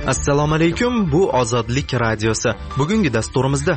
Assalomu alaykum, bu Ozodlik radiosi. Bugungi dasturimizda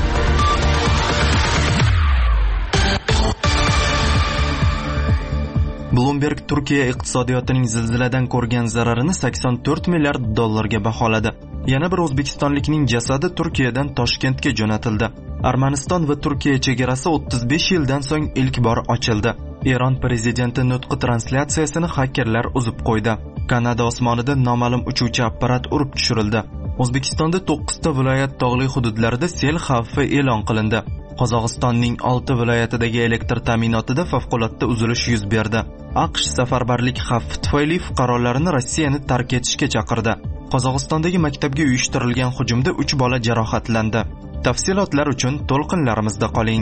Bloomberg Turkiya iqtisodiyotining zilziladan ko'rgan zararini 84 milliard dollarga baholadi. Yana bir o'zbekistonlikning jasadi Turkiyadan Toshkentga jo'natildi. Armaniston va Turkiya chegarasi 35 yildan so'ng ilk bor ochildi. Eron prezidenti nutqi translyatsiyasini xakerlar uzib qo'ydi. Kanada osmonida noma'lum uchuvchi apparat urib tushirildi. O'zbekistonda 9 ta viloyat tog'li hududlarida sel xavfi e'lon qilindi. Qozog'istonning 6 viloyatidagi elektr ta'minotida favqulodda uzilish yuz berdi. AQSh safarbarlik xavfi tufayli fuqarolarini Rossiyani tark etishga chaqirdi. Qozog'istondagi maktabga uyushtirilgan hujumda 3 bola jarohatlandi. Tafsilotlar uchun to'lqinlarimizda qoling.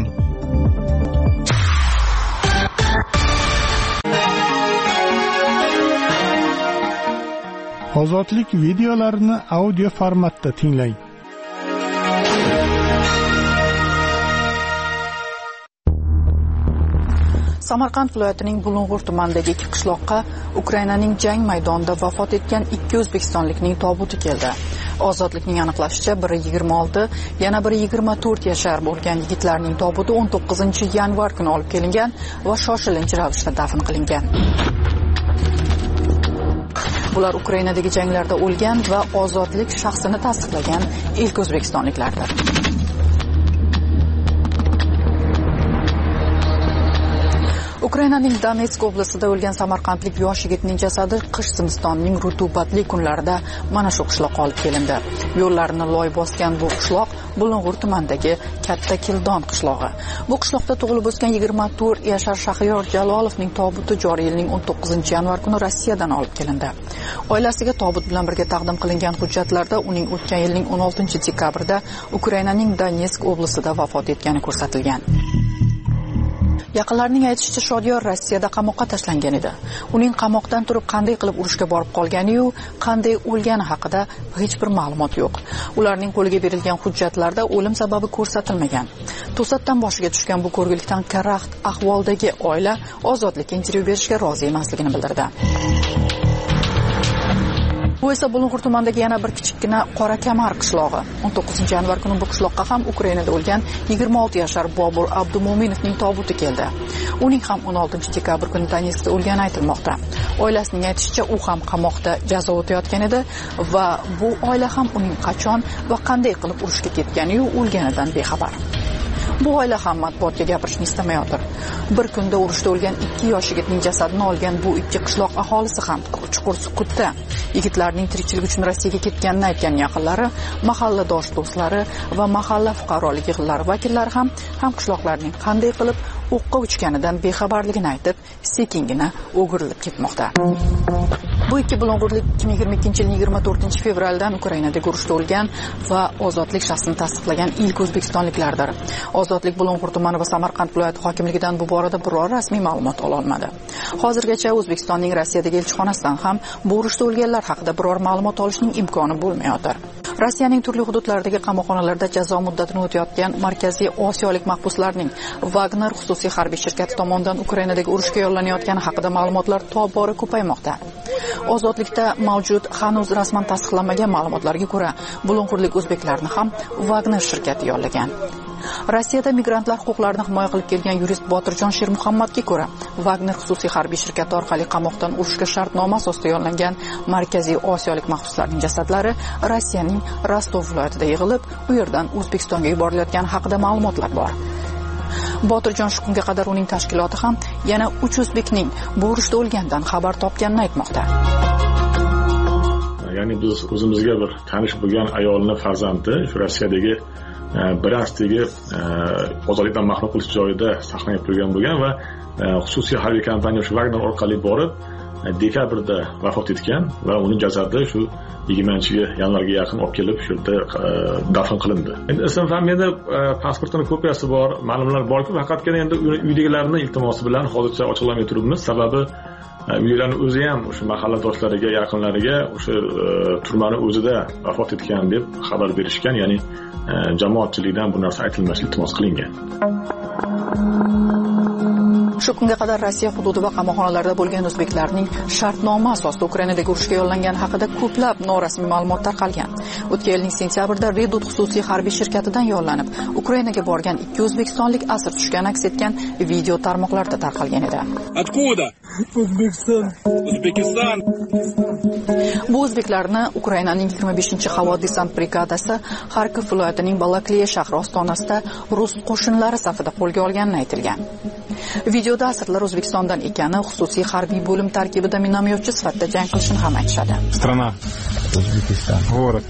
Ozodlik videolarini audio formatda tinglang. Samarqand viloyatining Bulung'ur tumanidagi ikki qishloqqa Ukrainaning jang maydonida vafot etgan 2 o'zbekistonlikning tobuti keldi. Ozodlikning aniqlashicha, biri 26, yana biri 24 yashar bo'lgan yigitlarning tobuti 19-yanvar kuni olib kelingan va shoshilinch ravishda dafn qilingan. Ular Ukrainadagi janglarda o'lgan va ozodlik shaxsini tasdiqlagan ilk o'zbekistonliklardir. Ukrainaning Donetsk oblastida o'lgan samarqandlik yosh yigitning jasadi qish zimistonining rutubatli kunlarida mana shu qishloqqa olib kelindi. Yo'llarini loy bosgan bu qishloq Bulung'ur tumanidagi Katta Kildon qishlog'i. Bu qishloqda tug'ilib o'sgan 24 yashar Shahriyor Jalolovning tobuti joriy yilning 19-yanvar kuni Rossiyadan olib kelindi. Oilasiga tobut bilan birga taqdim qilingan hujjatlarda uning o'tgan yilning 16-dekabrida Ukrainaning Donetsk oblastida vafot etgani ko'rsatilgan. Yaqinlarning aytishicha, Shodiyor Rossiyada qamoqqa tashlangan edi. Uning qamoqdan turib qanday qilib urushga borib qolgani-yu, qanday o'lgani haqida hech bir ma'lumot yo'q. Ularning qo'liga berilgan hujjatlarda o'lim sababi ko'rsatilmagan. To'satdan boshiga tushgan bu ko'rgilikdan karaxt ahvoldagi oila ozodlikka intervyu berishga rozi emasligini bildirdi. Bu esa Bulung'ur tumanidagi yana bir kichikgina Qora Kamar qishlog'i. 19-yanvar kuni bu qishloqqa ham Ukrainada o'lgan 26 yashar Bobur Abdumo'minovning tobuti keldi. Uning ham 16-dekabr kuni Donetskda o'lgani aytilmoqda. Oilasining aytishicha, u ham qamoqda jazo o'tayotgan edi va bu oila ham uning qachon va qanday qilib urushga ketgani-yu o'lganidan bexabar. Bu oila ham matbuotga gapirishni istamayotir. Bir kunda urushda o'lgan 2 yosh yigitning jasadini olgan bu ikki qishloq aholisi ham chuqur sukutda. Yigitlarning tirikchilik uchun Rossiyaga ketganini aytgan yaqinlari, mahalladosh do'stlari va mahalla fuqarolik yig'inlari vakillari ham qishloqlarning qanday qilib o'qqa uchganidan bexabarligini aytib, sekingina o'girilib ketmoqda. Bu ikki bulung'urlik 2022-yilning 24-fevraldan Ukrainadagi urushda o'lgan va ozodlik shaxsini tasdiqlagan ilk o'zbekistonliklardir. Ozodlik Bulung'ur tumani va Samarqand viloyati hokimligidan bu borada biror rasmiy ma'lumot ola olmadi. Hozirgacha O'zbekistonning Rossiyadagi elchixonasidan ham bu urushda o'lganlar haqida biror ma'lumot olishning imkoni bo'lmayotir. Rossiyaning turli hududlaridagi qamoqxonalarda jazo muddatini o'tayotgan Markaziy Osiyolik mahbuslarning Wagner xususiy harbiy shirkati tomonidan Ukrainadagi urushga yollanayotgani haqida ma'lumotlar tobora ko'paymoqda. Ozodlikda mavjud hanuz rasman tasdiqlanmagan ma'lumotlarga ko'ra, bulung'urlik o'zbeklarni ham Wagner shirkati yollagan. Rossiyada migrantlar huquqlarini himoya qilib kelgan yurist Botirjon Shermuhammadga ko'ra, Wagner xususiy harbiy shirkati orqali qamoqdan urushga shartnoma asosida yollangan Markaziy Osiyolik mahbuslarning jasadlari Rossiyaning Rostov viloyatida yig'ilib, u yerdan O'zbekistonga yuborilayotgani haqida ma'lumotlar bor. Botirjon shu kunga qadar uning tashkiloti ham yana 3 o'zbekning bu urushda o'lgandan xabar topganini aytmoqda. Ya'ni biz o'zimizga bir tanish bo'lgan ayolni farzandi shu Rossiyadagi Bryanskdagi ozodlikdan mahrum qilish joyida saqlanib turgan bo'lgan va xususiy harbiy kompaniya shu Wagner orqali borib dekabrda vafot etgan va uning jasadi shu 20-yanvarga yaqin olib kelib shu yerda dafn qilindi. Endi ism familiyada pasportining kopiyasi bor, ma'lumotlar borki, faqatgina endi uydagilarning iltimosi bilan hozircha ochiqlamay turibmiz. Sababi uylarning o'zi ham o'sha mahalladoshlariga, yaqinlariga o'sha turmani o'zida vafot etgan deb xabar berishgan, ya'ni jamoatchilikdan bu narsa aytilmaslik iltimos qilingan. Shu kunga qadar Rossiya hududi va qamoqxonalarda bo'lgan o'zbeklarning shartnoma asosida Ukrainadagi urushga yo'llangani haqida ko'plab norasmiy ma'lumot tarqalgan. O'tgan yilning sentyabrida Redut xususiy harbiy shirkatidan yollanib, Ukrainaga borgan 2 o'zbekistonlik asir tushgani aks etgan video tarmoqlarda tarqalgan edi. Откуда? O'zbekiston. Bu o'zbeklarni Ukrainaning 25-havo desant brigadasi Xarkov viloyatining Balakliya shahri ostonasida rus qo'shinlari safida qo'lga olgani aytilgan. Videoda asirlar O'zbekistondan ekani, xususiy harbiy bo'lim tarkibida minomyotchi sifatida jang qilishini ham aytishadi. Strana. O'zbekiston. Город.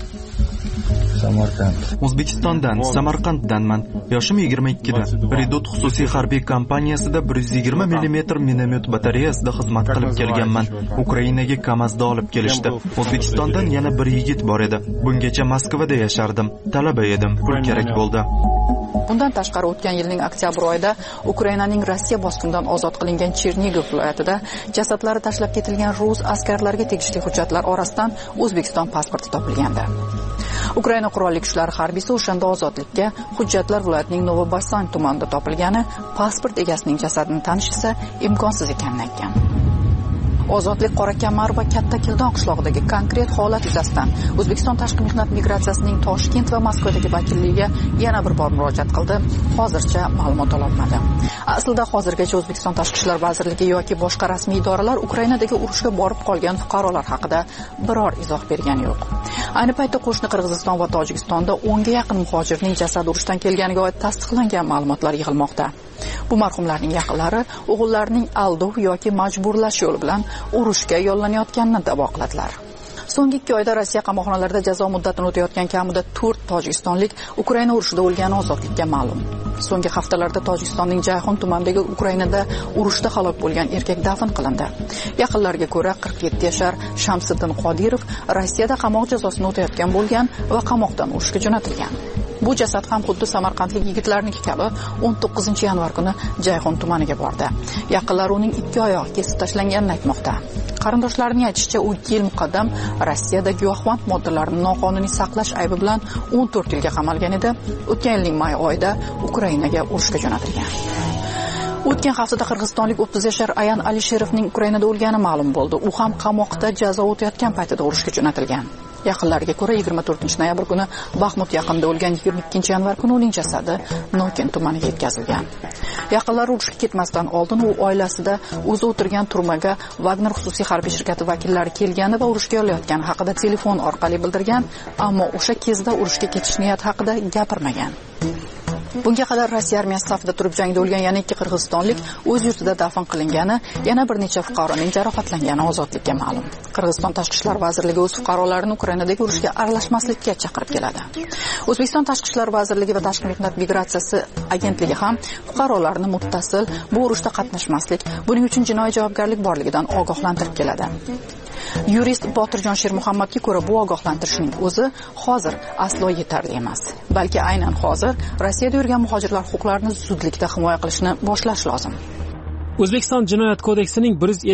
Samarqand. O'zbekistondan, Samarqanddanman. Yoshim 22da. Redut xususiy harbiy kompaniyasida 120 mm minomyot batareyasida xizmat qilib kelganman. Ukrainaga Kamazda olib kelishdi. O'zbekistondan yana bir yigit bor edi. Bungacha Moskvada yashardim. Talaba edim. Pul kerak bo'ldi. Bundan tashqari o'tgan yilning oktyabr oyida Ukrainaning Rossiya bosqinidan ozod qilingan Chernigov viloyatida jasadlari tashlab ketilgan rus askarlariga tegishli hujjatlar orasidan O'zbekiston pasporti topilgandi. Ukraina qurolli kuchlari harbiysi o'shanda ozodlikka hujjatlar viloyatining Novobasan tumanida topilgani, pasport egasining jasadini tanish esa imkonsiz ekanini aytgan. Ozodlik Qorakamar va Katta Kildon qishlog'idagi konkret holat yuzasidan O'zbekiston tashqi mehnat migratsiyasining Toshkent va Moskvadagi vakilligiga yana bir bor murojaat qildi. Hozircha ma'lumot ololmadi. Aslida hozirgacha O'zbekiston tashqi ishlar vazirligi yoki boshqa rasmiy idoralar Ukrainadagi urushga borib qolgan fuqarolar haqida biror izoh bergani yo'q. Ayni paytda qo'shni Qirg'iziston va Tojikistonda 10 ga yaqin muhojirning jasadi urushdan kelganiga oid tasdiqlangan ma'lumotlar yig'ilmoqda. Bu marhumlarning yaqinlari o'g'illarining aldov yoki majburlash yo'li bilan urushga yollanayotganini da'vo qiladilar. So'nggi 2 oyda Rossiya qamoqxonalarida jazo muddatini o'tayotgan kamida 4 tojikistonlik Ukraina urushida o'lgani ozodlikka ma'lum. So'nggi haftalarda Tojikistonning Jayxon tumanidagi Ukrainada urushda halok bo'lgan erkak dafn qilindi. Yaqinlarga ko'ra 47 yashar Shamsiddin Qodirov Rossiyada qamoq jazosini o'tayotgan bo'lgan va qamoqdan urushga jo'natilgan. Bu jasad ham xuddi samarqandlik yigitlarniki kabi 19-yanvar kuni Jayxon tumaniga bordi. Yaqinlar uning 2 oyog'i kesib tashlanganini aytmoqda. Qarindoshlarining aytishicha, u 2 yil muqaddam Rossiyada giyohvand moddalarni noqonuniy saqlash aybi bilan 14 yilga qamalgan edi. O'tgan yilning may oyida Ukrainaga urushga jo'natilgan. O'tgan haftada qirg'izistonlik 30 yashar Ayan Alisherovning Ukrainada o'lgani ma'lum bo'ldi. U ham qamoqda jazo o'tayotgan paytida urushga jo'natilgan. Yaqinlariga ko'ra 24-noyabr kuni Baxmut yaqinida o'lgan, 22-yanvar kuni uning jasadi Nokin tumaniga yetkazilgan. Yaqinlari urushga ketmasdan oldin u oilasida o'zi o'tirgan turmaga Wagner xususiy harbiy shirkati vakillari kelgani va urushga yo'layotgani haqida telefon orqali bildirgan, ammo o'sha kezda urushga ketish niyati haqida gapirmagan. Bunga qadar Rossiya armiyasi safida turib jangda o'lgan yana 2 qirg'izistonlik o'z yurtida dafn qilingani, yana bir necha fuqaroning jarohatlangani ozodlikka ma'lum. Qirg'iziston tashqi ishlar vazirligi o'z fuqarolarini Ukrainadagi urushga aralashmaslikka chaqirib keladi. O'zbekiston tashqi ishlar vazirligi va tashqi mehnat migratsiyasi agentligi ham fuqarolarni muttasil bu urushda qatnashmaslik, buning uchun jinoiy javobgarlik borligidan ogohlantirib keladi. Yurist Botirjon Shermuhammadga ko'ra, bu ogohlantirishning o'zi hozir aslo yetarli emas. Balki aynan hozir Rossiyada yurgan muhojirlar huquqlarini zudlikda himoya qilishni boshlash lozim. O'zbekiston Jinoyat kodeksining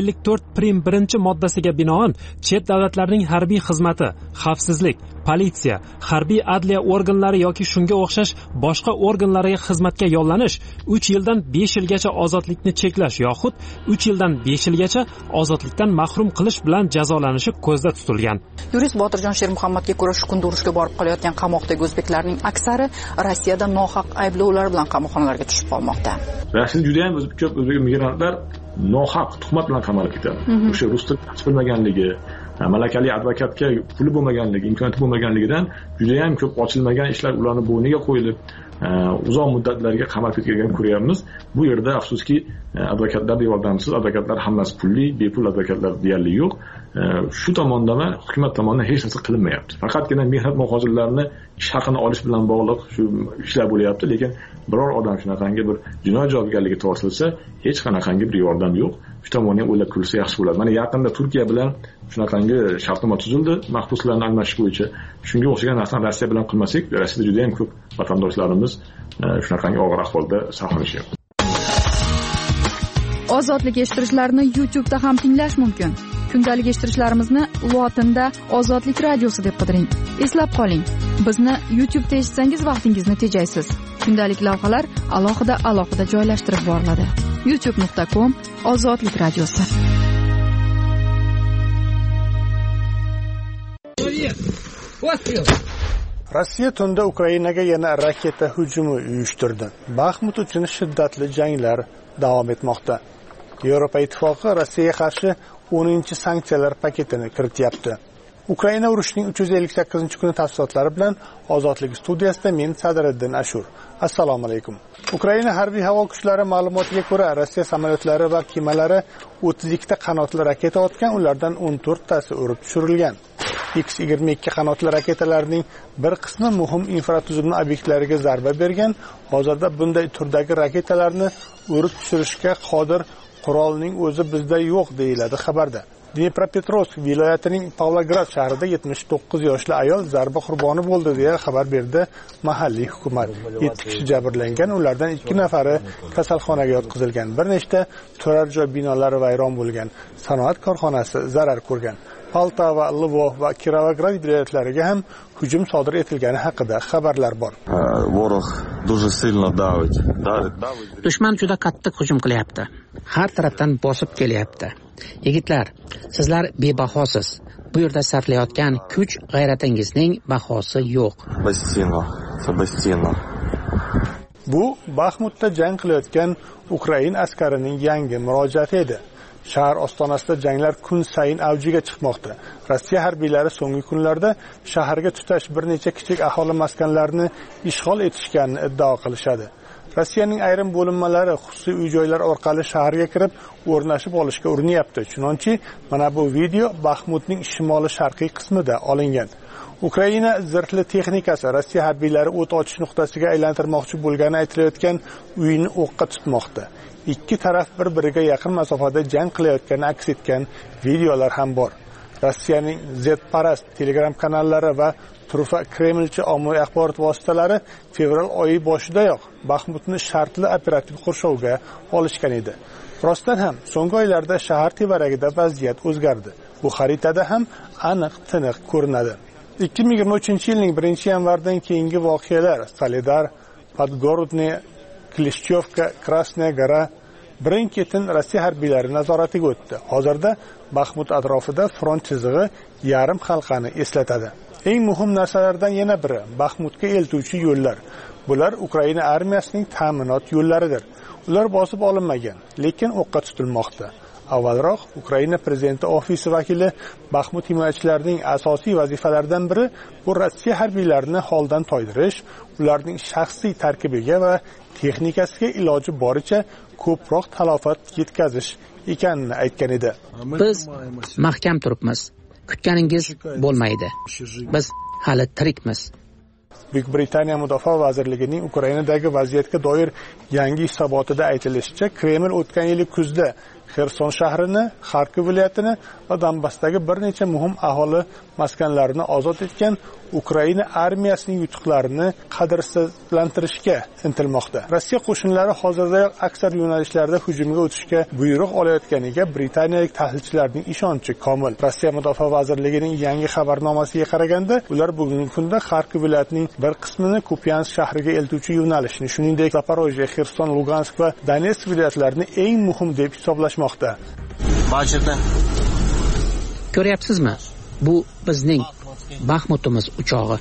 154 moddasiga binoan chet davlatlarning harbiy xizmati, xavfsizlik, politsiya, harbiy adliya organlari yoki shunga o'xshash boshqa organlariga xizmatga yollanish 3 yildan 5 yilgacha ozodlikni cheklash yoxud 3 yildan 5 yilgacha ozodlikdan mahrum qilish bilan jazolanishi ko'zda tutilgan. Yurist Botirjon Shermuhammadga ko'ra, shu kunda urushga borib qolayotgan qamoqdagi o'zbeklarning aksari Rossiyada nohaq ayblovlar bilan qamoqxonalarga tushib qolmoqda. Rossiyada juda ham ko'p o'zbek migrantlar nohaq tuhmat bilan qamalib ketadi. O'sha rus tilini bilmaganligi, malakali advokatga puli bo'lmaganligi, imkoniyati bo'lmaganligidan juda ham ko'p ochilmagan ishlar ularning bo'yniga qo'yilib, uzoq muddatlarga qamalib ketganini ko'ryapmiz. Bu yerda afsuski advokatlarning yordamisiz, advokatlar hammasi pulli, bepul advokatlar deyarli yo'q. Shu tomondan hukumat tomonidan hech narsa qilinmayapti. Faqatgina mehnat muhojirlarini ish haqini olish bilan bog'liq shu ishlar bo'lyapti, lekin biror odam shunaqangi bir jinoiy javobgarlikka tortilsa, hech qanaqangi bir yordam yo'q. Shu tomonni ham o'ylab ko'rilsa yaxshi bo'ladi. Mana yaqinda Turkiya bilan shunaqangi shartnoma tuzildi, mahbuslarni almashish bo'yicha. Shunga o'xshagan narsani Rossiya bilan qilmasak, Rossiyada juda ham ko'p vatandoshlarimiz shunaqangi og'ir ahvolda saqlanishyapti. Ozodlik eshittirishlarni YouTube'da ham tinglash mumkin. Kundalik eshittirishlarimizni lotinda Ozodlik radiosi deb qidiring. Eslab qoling, bizni YouTube'da eshitsangiz vaqtingizni tejaysiz. kundalik lavhalar alohida joylashtirib boriladi. youtube.com/ozodlik radiosi. Rossiya tunda Ukrainaga yana raketa hujumi uyushtirdi. Baxmut uchun shiddatli janglar davom etmoqda. Yevropa Ittifoqi Rossiyaga qarshi 10-sanksiyalar paketini kirityapti. Ukraina urushining 358-kuni tafsilotlari bilan Ozodlik studiyasida men Sadriddin Ashur. Assalomu alaykum. Ukraina harbiy havo kuchlari ma'lumotiga ko'ra, Rossiya samolyotlari va kemalari 32 ta qanotli raketa otgan, ulardan 14 tasi urib tushirilgan. X-22 qanotli raketalarning bir qismi muhim infratuzilma obyektlariga zarba bergan. Hozirda bunday turdagi raketalarni urib tushirishga qodir qurolning o'zi bizda yo'q, deyiladi xabarda. Dnepropetrovsk viloyatining Pavlograd shahrida 79 yoshli ayol zarba qurboni bo'ldi deya xabar berdi mahalliy hukumat. 7 kishi jabrlangan, ulardan 2 nafari kasalxonaga yotqizilgan. Bir nechta turar joy binolari vayron bo'lgan. Sanoat korxonasi zarar ko'rgan. Poltava, Lvov va Kirovograd viloyatlariga ham hujum sodir etilgani haqida xabarlar bor. Dushman juda qattiq hujum qilyapti. Har tarafdan bosib kelyapti. Yigitlar, sizlar bebahosiz. Bu yerda sarflayotgan kuch g'ayratingizning bahosi yo'q. Bu Baxmutda jang qilayotgan Ukraina askarining yangi murojaati edi. Shahar ostonasida janglar kun sayin avjiga chiqmoqda. Rossiya harbiylari so'nggi kunlarda shaharga tutash bir necha kichik aholi maskanlarini ishg'ol etishganini iddao qilishadi. Rossiyaning ayrim bo'linmalari xususiy uy-joylar orqali shaharga kirib, o'rnashib olishga urinyapti. Chunonchi, mana bu video Baxmutning shimoli-sharqiy qismida olingan. Ukraina zirhli texnikasi Rossiya harbiylari o't ochish nuqtasiga aylantirmoqchi bo'lgani aytilayotgan uyni o'qqa tutmoqda. Ikki taraf bir-biriga yaqin masofada jang qilayotgani aks etgan videolar ham bor. Rossiyaning Z-parast Telegram kanallari va turfa Kremlchi ommaviy axborot vositalari fevral oyi boshidayoq Baxmutni shartli operativ qurshovga olishgan edi. Rostdan ham so'nggi oylarda shahar tevaragida vaziyat o'zgardi. Bu xaritada ham aniq-tiniq ko'rinadi. 2023-yilning 1-yanvardan keyingi voqealar Soledar, Podgorodniy, Klishchovka, Krasnaya Gora birin-ketin Rossiya harbiylari nazoratiga o'tdi. Hozirda Baxmut atrofida front chizig'i yarim halqani eslatadi. Eng muhim narsalardan yana biri Baxmutga eltuvchi yo'llar. Bular Ukraina armiyasining ta'minot yo'llaridir. Ular bosib olinmagan, lekin o'qqa tutilmoqda. Avvalroq Ukraina prezidenti ofisi vakili Baxmut himoyachilarining asosiy vazifalaridan biri bu Rossiya harbiylarini holdan toydirish, ularning shaxsiy tarkibiga va texnikasiga iloji boricha ko'proq talofat yetkazish ekanini aytgan edi. Biz mahkam turibmiz. Kutganingiz bo'lmaydi. Biz hali tirikmiz. Buyuk Britaniya Mudofaa vazirligining Ukrainadagi vaziyatga doir yangi hisobotida aytilishicha, Kreml o'tgan yil kuzda Xerson shahrini, Xarkov viloyatini va Donbassdagi bir necha muhim aholi maskanlarini ozod etgan Ukraina armiyasining yutuqlarini qadrsizlantirishga intilmoqda. Rossiya qo'shinlari hozirdayoq aksar yo'nalishlarda hujumga o'tishga buyruq olayotganiga britaniyalik tahlilchilarning ishonchi komil. Rossiya Mudofaa vazirligining yangi xabarnomasiga qaraganda, ular bugungi kunda Xarkov viloyatining bir qismini Kupiansk shahriga eltuvchi yo'nalishni, shuningdek Zaporojye, Xerson, Lugansk va Donetsk viloyatlarini eng muhim deb hisoblashmoqda. Ko'ryapsizmi? Bu bizning Baxmutimiz uchog'i.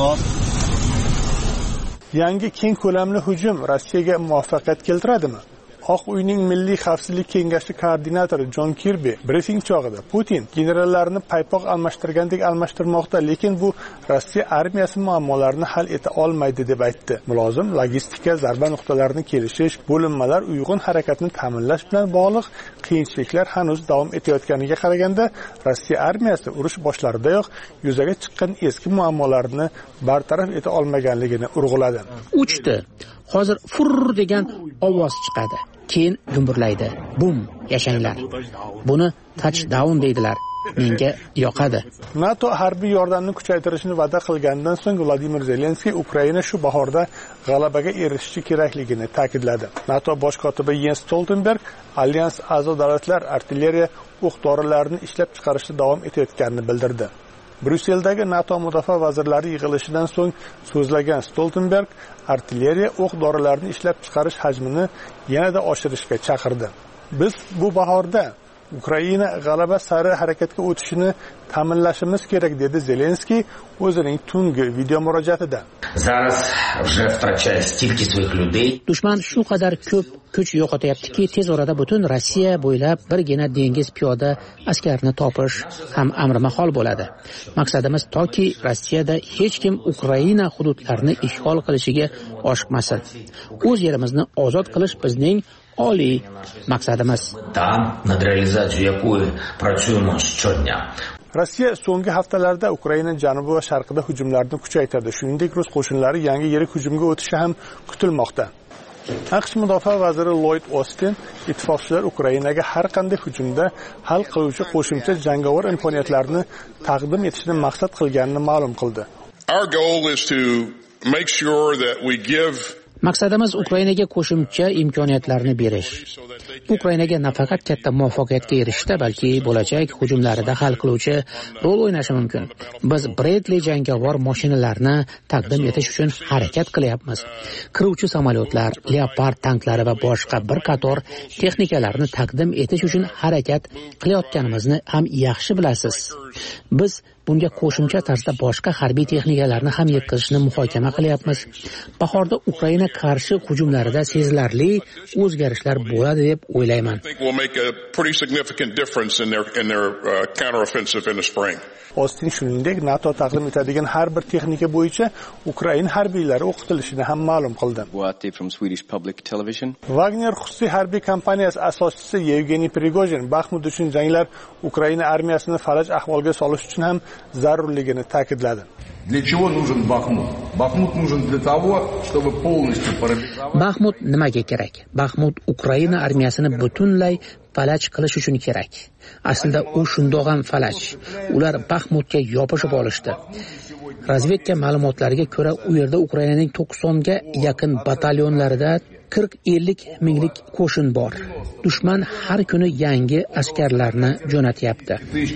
Yangi keng ko'lamli hujum Rossiyaga muvaffaqiyat keltiradimi? Oq uyning Milliy xavfsizlik kengashi koordinatori Jon Kirbi brifing chog'ida Putin generallarini paypoq almashtirgandek almashtirmoqda, lekin bu Rossiya armiyasi muammolarini hal eta olmaydi deb aytdi. Mulozim logistika, zarba nuqtalarini kelishish, bo'linmalar uyg'un harakatni ta'minlash bilan bog'liq qiyinchiliklar hanuz davom etayotganiga qaraganda, Rossiya armiyasi urush boshlaridayoq yuzaga chiqqan eski muammolarni bartaraf eta olmaganligini urg'uladi. Uchdi. Hozir furr degan ovoz chiqadi. Keyin gumburlaydi. Bum, yashanglar. Buni touchdown deydilar. Menga yoqadi. NATO harbiy yordamni kuchaytirishni va'da qilgandan so'ng Vladimir Zelenskiy Ukraina shu bahorda g'alabaga erishishi kerakligini ta'kidladi. NATO bosh kotibi Jens Stoltenberg alyans a'zo davlatlar artilleriya o'q-dorilarini ishlab chiqarishda davom etayotganini bildirdi. Bryusseldagi NATO mudofaa vazirlari yig'ilishidan so'ng so'zlagan Stoltenberg artilleriya o'q-dorilarini ishlab chiqarish hajmini yanada oshirishga chaqirdi. Biz bu bahorda Ukraina g'alaba sari harakatga o'tishini ta'minlashimiz kerak, dedi Zelenskiy o'zining tungi video murojaatida. Dushman shu qadar ko'p kuch yo'qotyaptiki, tez orada butun Rossiya bo'ylab birgina dengiz piyoda askarini topish ham amri mahol bo'ladi. Maqsadimiz toki Rossiyada hech kim Ukraina hududlarini ishg'ol qilishiga oshiqmasin. O'z yerimizni ozod qilish bizning oliy maqsadimiz. Rossiya so'nggi haftalarda Ukraina janubi va sharqida hujumlarni kuchaytirdi. Shuningdek, rus qo'shinlari yangi yirik hujumga o'tishi ham kutilmoqda. AQSh mudofaa vaziri Lloyd Austin ittifoqchilar Ukrainaga har qanday hujumda hal qiluvchi qo'shimcha jangovar imkoniyatlarni taqdim etishni maqsad qilganini ma'lum qildi. Our goal is to make sure that we give Maqsadimiz Ukrainaga qo'shimcha imkoniyatlarni berish. Ukrainaga nafaqat katta muvaffaqiyatga erishishda, balki bo'lajak hujumlarida hal qiluvchi rol o'ynashi mumkin. Biz Bradley jangovar mashinalarni taqdim etish uchun harakat qilyapmiz. Qiruvchi samolyotlar, Leopard tanklari va boshqa bir qator texnikalarni taqdim etish uchun harakat qilayotganimizni ham yaxshi bilasiz. Biz bunga qo'shimcha tarzda boshqa harbiy texnikalarni ham yetkazishni muhokama qilyapmiz. Bahorda Ukraina qarshi hujumlarida sezilarli o'zgarishlar bo'ladi deb o'ylayman. Austin shuningdek NATO taqdim etadigan har bir texnika bo'yicha Ukraina harbiylari o'qitilishini ham ma'lum qildi. Wagner xususiy harbiy kompaniyasi asoschisi Yevgeniy Prigozhin Baxmut uchun janglar Ukraina armiyasini falaj ahvolga solish uchun ham zarurligini ta'kidladi. Baxmut nimaga kerak? Baxmut Ukraina armiyasini butunlay falaj qilish uchun kerak. Aslida u shundoq ham falaj. Ular Baxmutga yopishib olishdi. Razvedka ma'lumotlariga ko'ra, u yerda Ukrainaning 90 ga yaqin batalyonlarida 40-50 minglik qo'shin bor. Dushman har kuni yangi askarlarni jo'natyapti.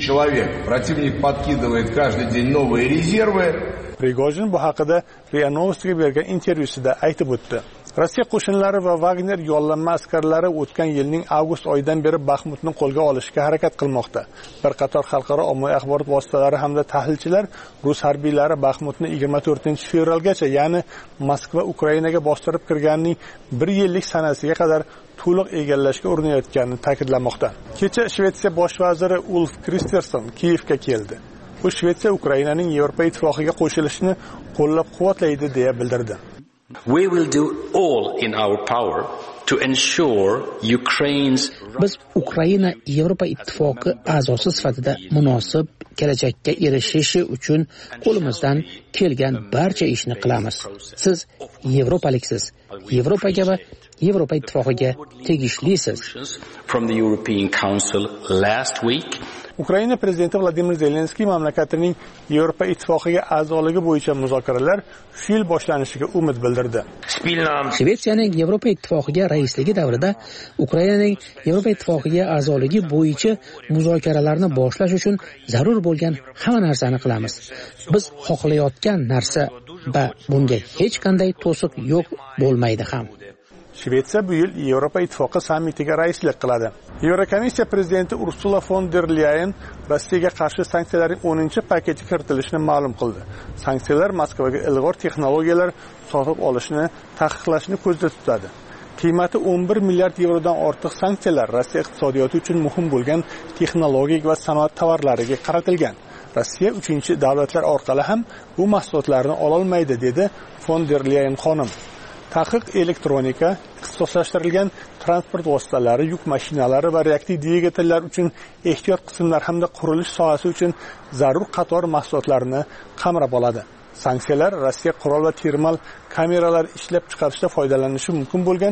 Prigozhin bu haqida RIA Novostga bergan intervyusida aytib o'tdi. Rossiya qo'shinlari va Wagner yollanma askarlari o'tgan yilning avgust oyidan beri Baxmutni qo'lga olishga harakat qilmoqda. Bir qator xalqaro ommaviy axborot vositalari hamda tahlilchilar rus harbiylari Baxmutni 24-fevralgacha, ya'ni Moskva Ukrainaga bostirib kirganining 1 yillik sanasiga qadar to'liq egallashga urinayotganini ta'kidlamoqda. Kecha Shvetsiya bosh vaziri Ulf Kristersson Kiyevga keldi. Bu Shvetsiya Ukrainaning Yevropa ittifoqiga qo'shilishini qo'llab-quvvatlaydi deya bildirdi. We will do all in our power to ensure Ukraine's Biz Ukraina Yevropa ittifoqi a'zosi sifatida munosib kelajakka erishishi uchun qo'limizdan kelgan barcha ishni qilamiz. Siz Yevropaliksiz. Yevropaga va Yevropa ittifoqiga tegishlisiz. From the European Council last week. Ukraina prezidenti Vladimir Zelenskiy mamlakatining Yevropa ittifoqiga a'zoligi bo'yicha muzokaralar shu yil boshlanishiga umid bildirdi. Shvetsiyaning Yevropa ittifoqiga raisligi davrida Ukrainaning Yevropa ittifoqiga a'zoligi bo'yicha muzokaralarni boshlash uchun zarur bo'lgan hamma narsani qilamiz. Biz xohlayotgan narsa va bunga hech qanday to'siq yo'q bo'lmaydi ham. Shvetsiya bu yil Yevropa ittifoqi sammitiga raislik qiladi. Yevrokomissiya prezidenti Ursula von der Leyen Rossiyaga qarshi sanksiyalarning 10-paketi kiritilishini ma'lum qildi. Sanksiyalar Moskvaga ilg'or texnologiyalar sotib olishni taqiqlashni ko'zda tutadi. Qiymati 11 milliard yevrodan ortiq sanksiyalar Rossiya iqtisodiyoti uchun muhim bo'lgan texnologik va sanoat tovarlariga qaratilgan. Rossiya 3-davlatlar orqali ham bu mahsulotlarni ola olmaydi, dedi von der Leyen xonim. Taqiq elektronika, ixtisoslashtirilgan transport vositalari, yuk mashinalari va reaktiv dvigatellar uchun ehtiyot qismlar hamda qurilish sohasi uchun zarur qator mahsulotlarni qamrab oladi. Sanksiyalar Rossiya qurol va termal kameralar ishlab chiqarishda foydalanishi mumkin bo'lgan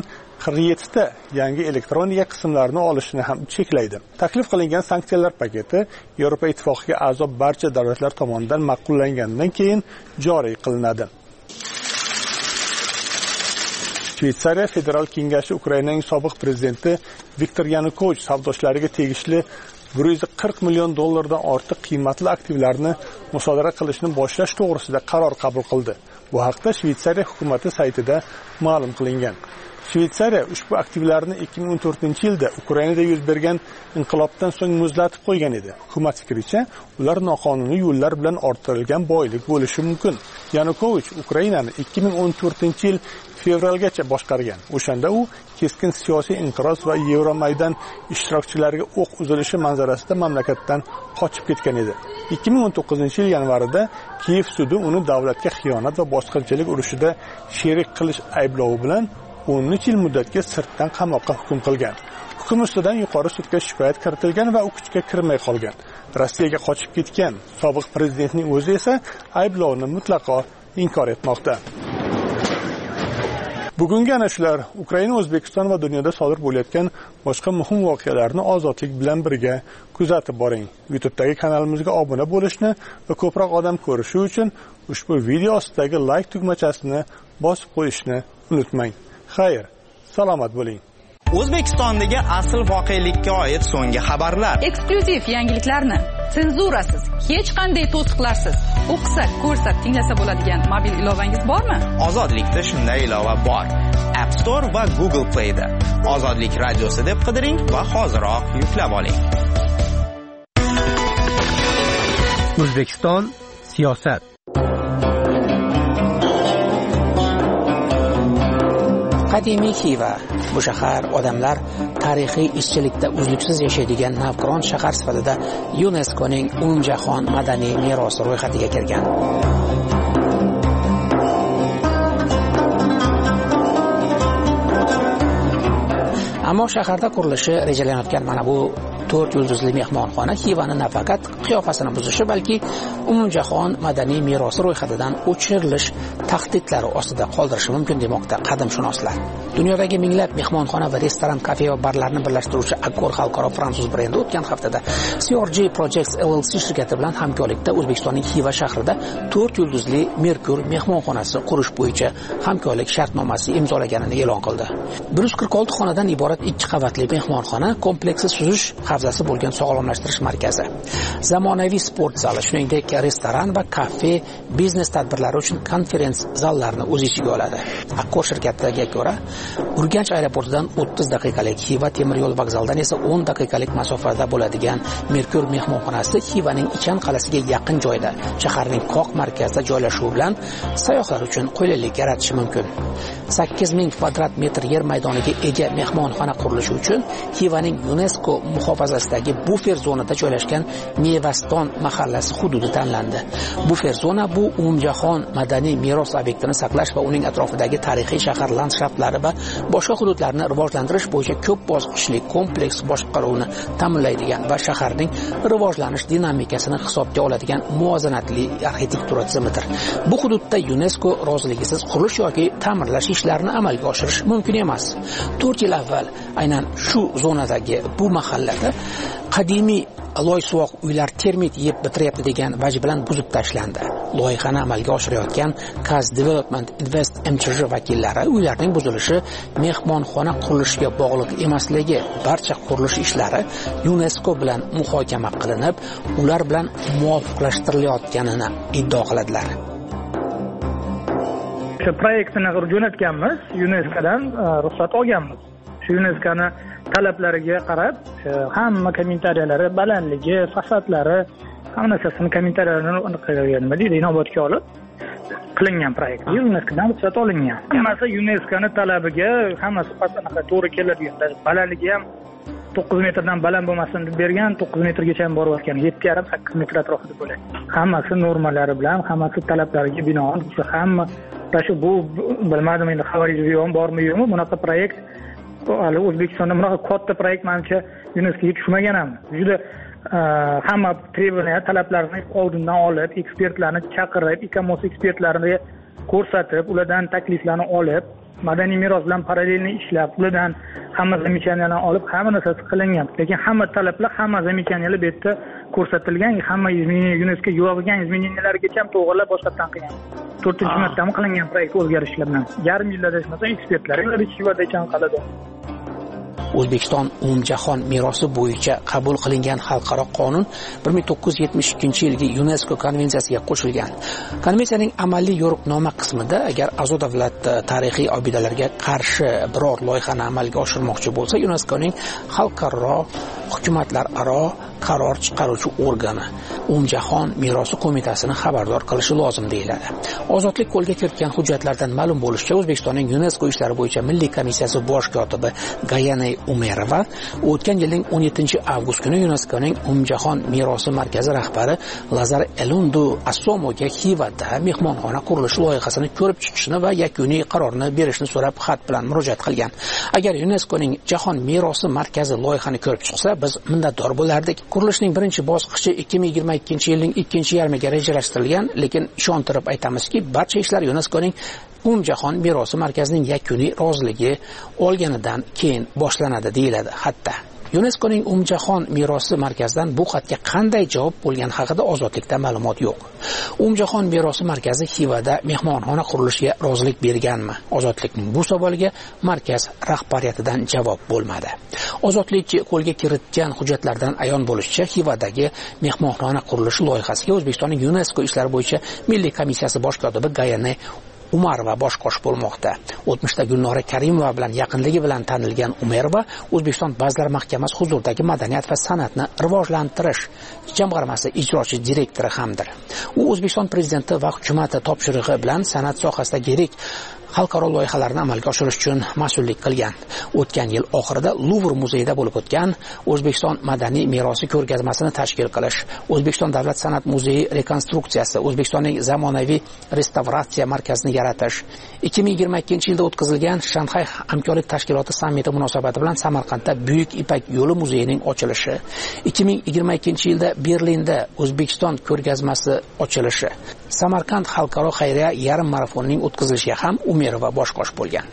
47 ta yangi elektronika qismlarini olishni ham cheklaydi. Taklif qilingan sanksiyalar paketi Yevropa ittifoqiga a'zo barcha davlatlar tomonidan ma'qullangandan keyin joriy qilinadi. Shveysariya Federal Kengashi Ukrainaning sobiq prezidenti Viktor Yanukovich savdoshlariga tegishli $140 million ortiq qiymatli aktivlarni musodara qilishni boshlash to'g'risida qaror qabul qildi. Bu haqda Shveysariya hukumati saytida ma'lum qilingan. Shveysariya ushbu aktivlarni 2014-yilda Ukrainada yuz bergan inqilobdan so'ng muzlatib qo'ygan edi. Hukumat fikricha, ular noqonuniy yo'llar bilan orttirilgan boylik bo'lishi mumkin. Yanukovich Ukrainani 2014-yil fevralgacha boshqargan. O'shanda u keskin siyosiy inqiroz va Yevromaydan ishtirokchilariga o'q uzilishi manzarasida mamlakatdan qochib ketgan edi. 2019-yil yanvarida Kiyev sudi uni davlatga xiyonat va bosqinchilik urushida sherik qilish ayblovi bilan 13 yil muddatga sirtdan qamoqqa hukm qilgan. Hukm ustidan yuqori sudga shikoyat kiritilgan va u kuchga kirmay qolgan. Rossiyaga qochib ketgan sobiq prezidentning o'zi esa ayblovni mutlaqo inkor etmoqda. Bugungi ana shular Ukraina, O'zbekiston va dunyoda sodir bo'layotgan boshqa muhim voqealarni ozodlik bilan birga kuzatib boring. YouTube'dagi kanalimizga obuna bo'lishni va ko'proq odam ko'rishi uchun ushbu video ostidagi like tugmachasini bosib qo'yishni unutmang. Xayr, salomat bo'ling. O'zbekistondagi asl voqelikka oid so'nggi xabarlar, eksklyuziv yangiliklarni senzurasiz, hech qanday to'siqlarsiz o'qisa, ko'rsa, tinglasa bo'ladigan mobil ilovangiz bormi? Ozodlikda shunday ilova bor. App Store va Google Play da Ozodlik radiosi deb qidiring va hoziroq yuklab oling. O'zbekiston siyosat. Qadimiy Xiva. Bu shahar odamlar tarixiy ishchilikda uzluksiz yashaydigan navqiron shahar sifatida UNESCOning umumjahon madaniy merosi ro'yxatiga kirgan. Ammo shaharda qurilishi rejalanayotgan mana bu 4 yulduzli mehmonxona Xivani nafaqat qiyofasini buzishi, balki umumjahon madaniy merosi ro'yxatidan o'chirilish tahdidlari ostida qoldirishi mumkin demoqda qadimshunoslar. Dunyodagi minglab mehmonxona va restoran, kafe va barlarni birlashtiruvchi Accor xalqaro fransuz brendi o'tgan haftada CRG Projects LLC shirkati bilan hamkorlikda O'zbekistonning Xiva shahrida 4 yulduzli Merkur mehmonxonasi qurish bo'yicha hamkorlik shartnomasi imzolaganini e'lon qildi. 146 xonadan iborat 2 qavatli mehmonxona kompleksi suzish havzasi bo'lgan sog'lomlashtirish markazi, zamonaviy sport zali, shuningdek restoran va kafe, biznes tadbirlari uchun konferens zallarini o'z ichiga oladi. Accor shirkatiga ko'ra, Urganch aeroportidan 30 daqiqalik, Xiva temir yo'l vokzalidan esa 10 daqiqalik masofada bo'ladigan Merkur mehmonxonasi Xivaning Ichan qalasiga yaqin joyda, shaharning qoq markazida joylashuvi bilan sayyohlar uchun qulaylik yaratishi mumkin. 8000 kvadrat metr yer maydoniga ega mehmonxona qurilishi uchun Xivaning UNESCO muhofazasidagi bufer zonada joylashgan Nevaston mahallasi hududi tanlandi. Bufer zona bu umumjahon madaniy meros obyektini saqlash va uning atrofidagi tarixiy shahar landshaftlari va boshqa hududlarni rivojlantirish bo'yicha ko'p bosqichli kompleks boshqaruvni ta'minlaydigan va shaharning rivojlanish dinamikasini hisobga oladigan muvozanatli arxitektura tizimidir. Bu hududda UNESCO roziligisiz qurilish yoki ta'mirlash ishlarini amalga oshirish mumkin emas. 4 yil avval aynan shu zonadagi bu mahallada qadimiy loysuvoq uylar termit yeb bitiryapti degan vaj bilan buzib tashlandi. Loyihani amalga oshirayotgan Kaz Development Invest MChJ vakillari uylarning buzilishi mehmonxona qurilishiga bog'liq emasligi, barcha qurilish ishlari UNESCO bilan muhokama qilinib, ular bilan muvofiqlashtirilayotganini iddao qiladilar. Shu proyektni jo'natganmiz, UNESCOdan ruxsat olganmiz. Shu UNESCOni talablariga qarab, hamma kommentariyalari, balandligi, fasadlari, hamma narsasini kommentariyalarini qilganman, inobatga olib qilingan proyekt. UNESCOdan ruxsat olingan. Hammasi UNESCOni talabiga, hammasi anaqa to'g'ri keladigan. Balandligi ham 9 metrdan baland bo'lmasin deb bergan, 9 metrgacha ham borayotgan, 7,5-8 metr atrofida bo'ladi. Hammasi normalari bilan, hammasi talablariga binoan, hamma shu bu bilmadim endi xabaringiz bormi yo'qmi, bunaqa proyekt hali O'zbekistonda bunaqa katta proyekt menimcha UNESCOga tushmagan ham. Juda hamma trебования, talablarni oldindan olib, ekspertlarni chaqirib, ICOMOS ekspertlarini ko'rsatib, ulardan takliflarni olib, madaniy meros bilan parallelni ishlab, ulardan hamma zamechaniyalarni olib, hamma narsasi qilingan. Lekin hamma talablar, hamma zamechaniyalar bu yerda ko'rsatilgan, hamma UNESCO yo'g'igan izmeniylargacha ham to'g'rilab boshqatdan qilgan. 4-martami qilingan proyekt o'zgarishlar bilan. Yarim yilda desmasa ekspertlar Xivada ekan qalada. O'zbekiston umumjahon merosi bo'yicha qabul qilingan xalqaro qonun 1972-yilgi UNESCO konvensiyasiga qo'shilgan. Konvensiyaning amaliy yo'riqnoma qismida agar a'zo davlat tarixiy obidalarga qarshi biror loyihani amalga oshirmoqchi bo'lsa, UNESCOning xalqaro hukumatlararo qaror chiqaruvchi organi umumjahon merosi qo'mitasini xabardor qilishi lozim deyiladi. Ozodlik qo'lga kiritgan hujjatlardan ma'lum bo'lishicha, O'zbekistonning UNESCO ishlari bo'yicha Milliy komissiyasi bosh kotibi Gayane Umerova o'tgan yilning 17-avgust kuni UNESCOning umumjahon merosi markazi rahbari Lazar Elundu Assomoga Xivada mehmonxona qurilishi loyihasini ko'rib chiqishni va yakuniy qarorni berishni so'rab xat bilan murojaat qilgan. Agar UNESCOning jahon merosi markazi loyihani ko'rib chiqsa, biz minnatdor bo'lardik. Qurilishning birinchi bosqichi 2022-yilning ikkinchi yarmiga rejalashtirilgan, lekin ishontirib aytamizki, barcha ishlar UNESCOning umumjahon merosi markazining yakuniy roziligi olganidan keyin boshlanadi deyiladi xatda. UNESCOning umumjahon merosi markazidan bu xatga qanday javob bo'lgani haqida ozodlikda ma'lumot yo'q. Umumjahon merosi markazi Xivada mehmonxona qurilishiga rozilik berganmi? Ozodlikning bu savoliga markaz rahbariyatidan javob bo'lmadi. Ozodlik qo'lga kiritgan hujjatlardan ayon bo'lishicha, Xivadagi mehmonxona qurilishi loyihasiga O'zbekistonning UNESCO ishlari bo'yicha Milliy komissiyasi bosh kotibi Gayane Umarova bosh qo'shib bo'lmoqda. O'tmishda Gulnora Karimova bilan yaqinligi bilan tanilgan Umarova O'zbekiston Vazirlar Mahkamasi huzuridagi madaniyat va san'atni rivojlantirish jamg'armasi ijrochi direktori hamdir. U O'zbekiston prezidenti va hukumati topshirig'i bilan san'at sohasidagi yirik xalqaro loyihalarni amalga oshirish uchun mas'ullik qilgan. O'tgan yil oxirida Luvr muzeyida bo'lib o'tgan O'zbekiston madaniy merosi ko'rgazmasini tashkil qilish, O'zbekiston davlat san'at muzeyi rekonstruksiyasi, O'zbekistonning zamonaviy restavratsiya markazini yaratish, 2022-yilda o'tkazilgan Shanxay hamkorlik tashkiloti sammiti munosabati bilan Samarqandda Buyuk Ipak yo'li muzeyining ochilishi, 2022-yilda Berlinda O'zbekiston ko'rgazmasi ochilishi, Samarqand xalqaro xayriya yarim marafonining o'tkazilishiga ham Umerova bosh qo'shib bo'lgan.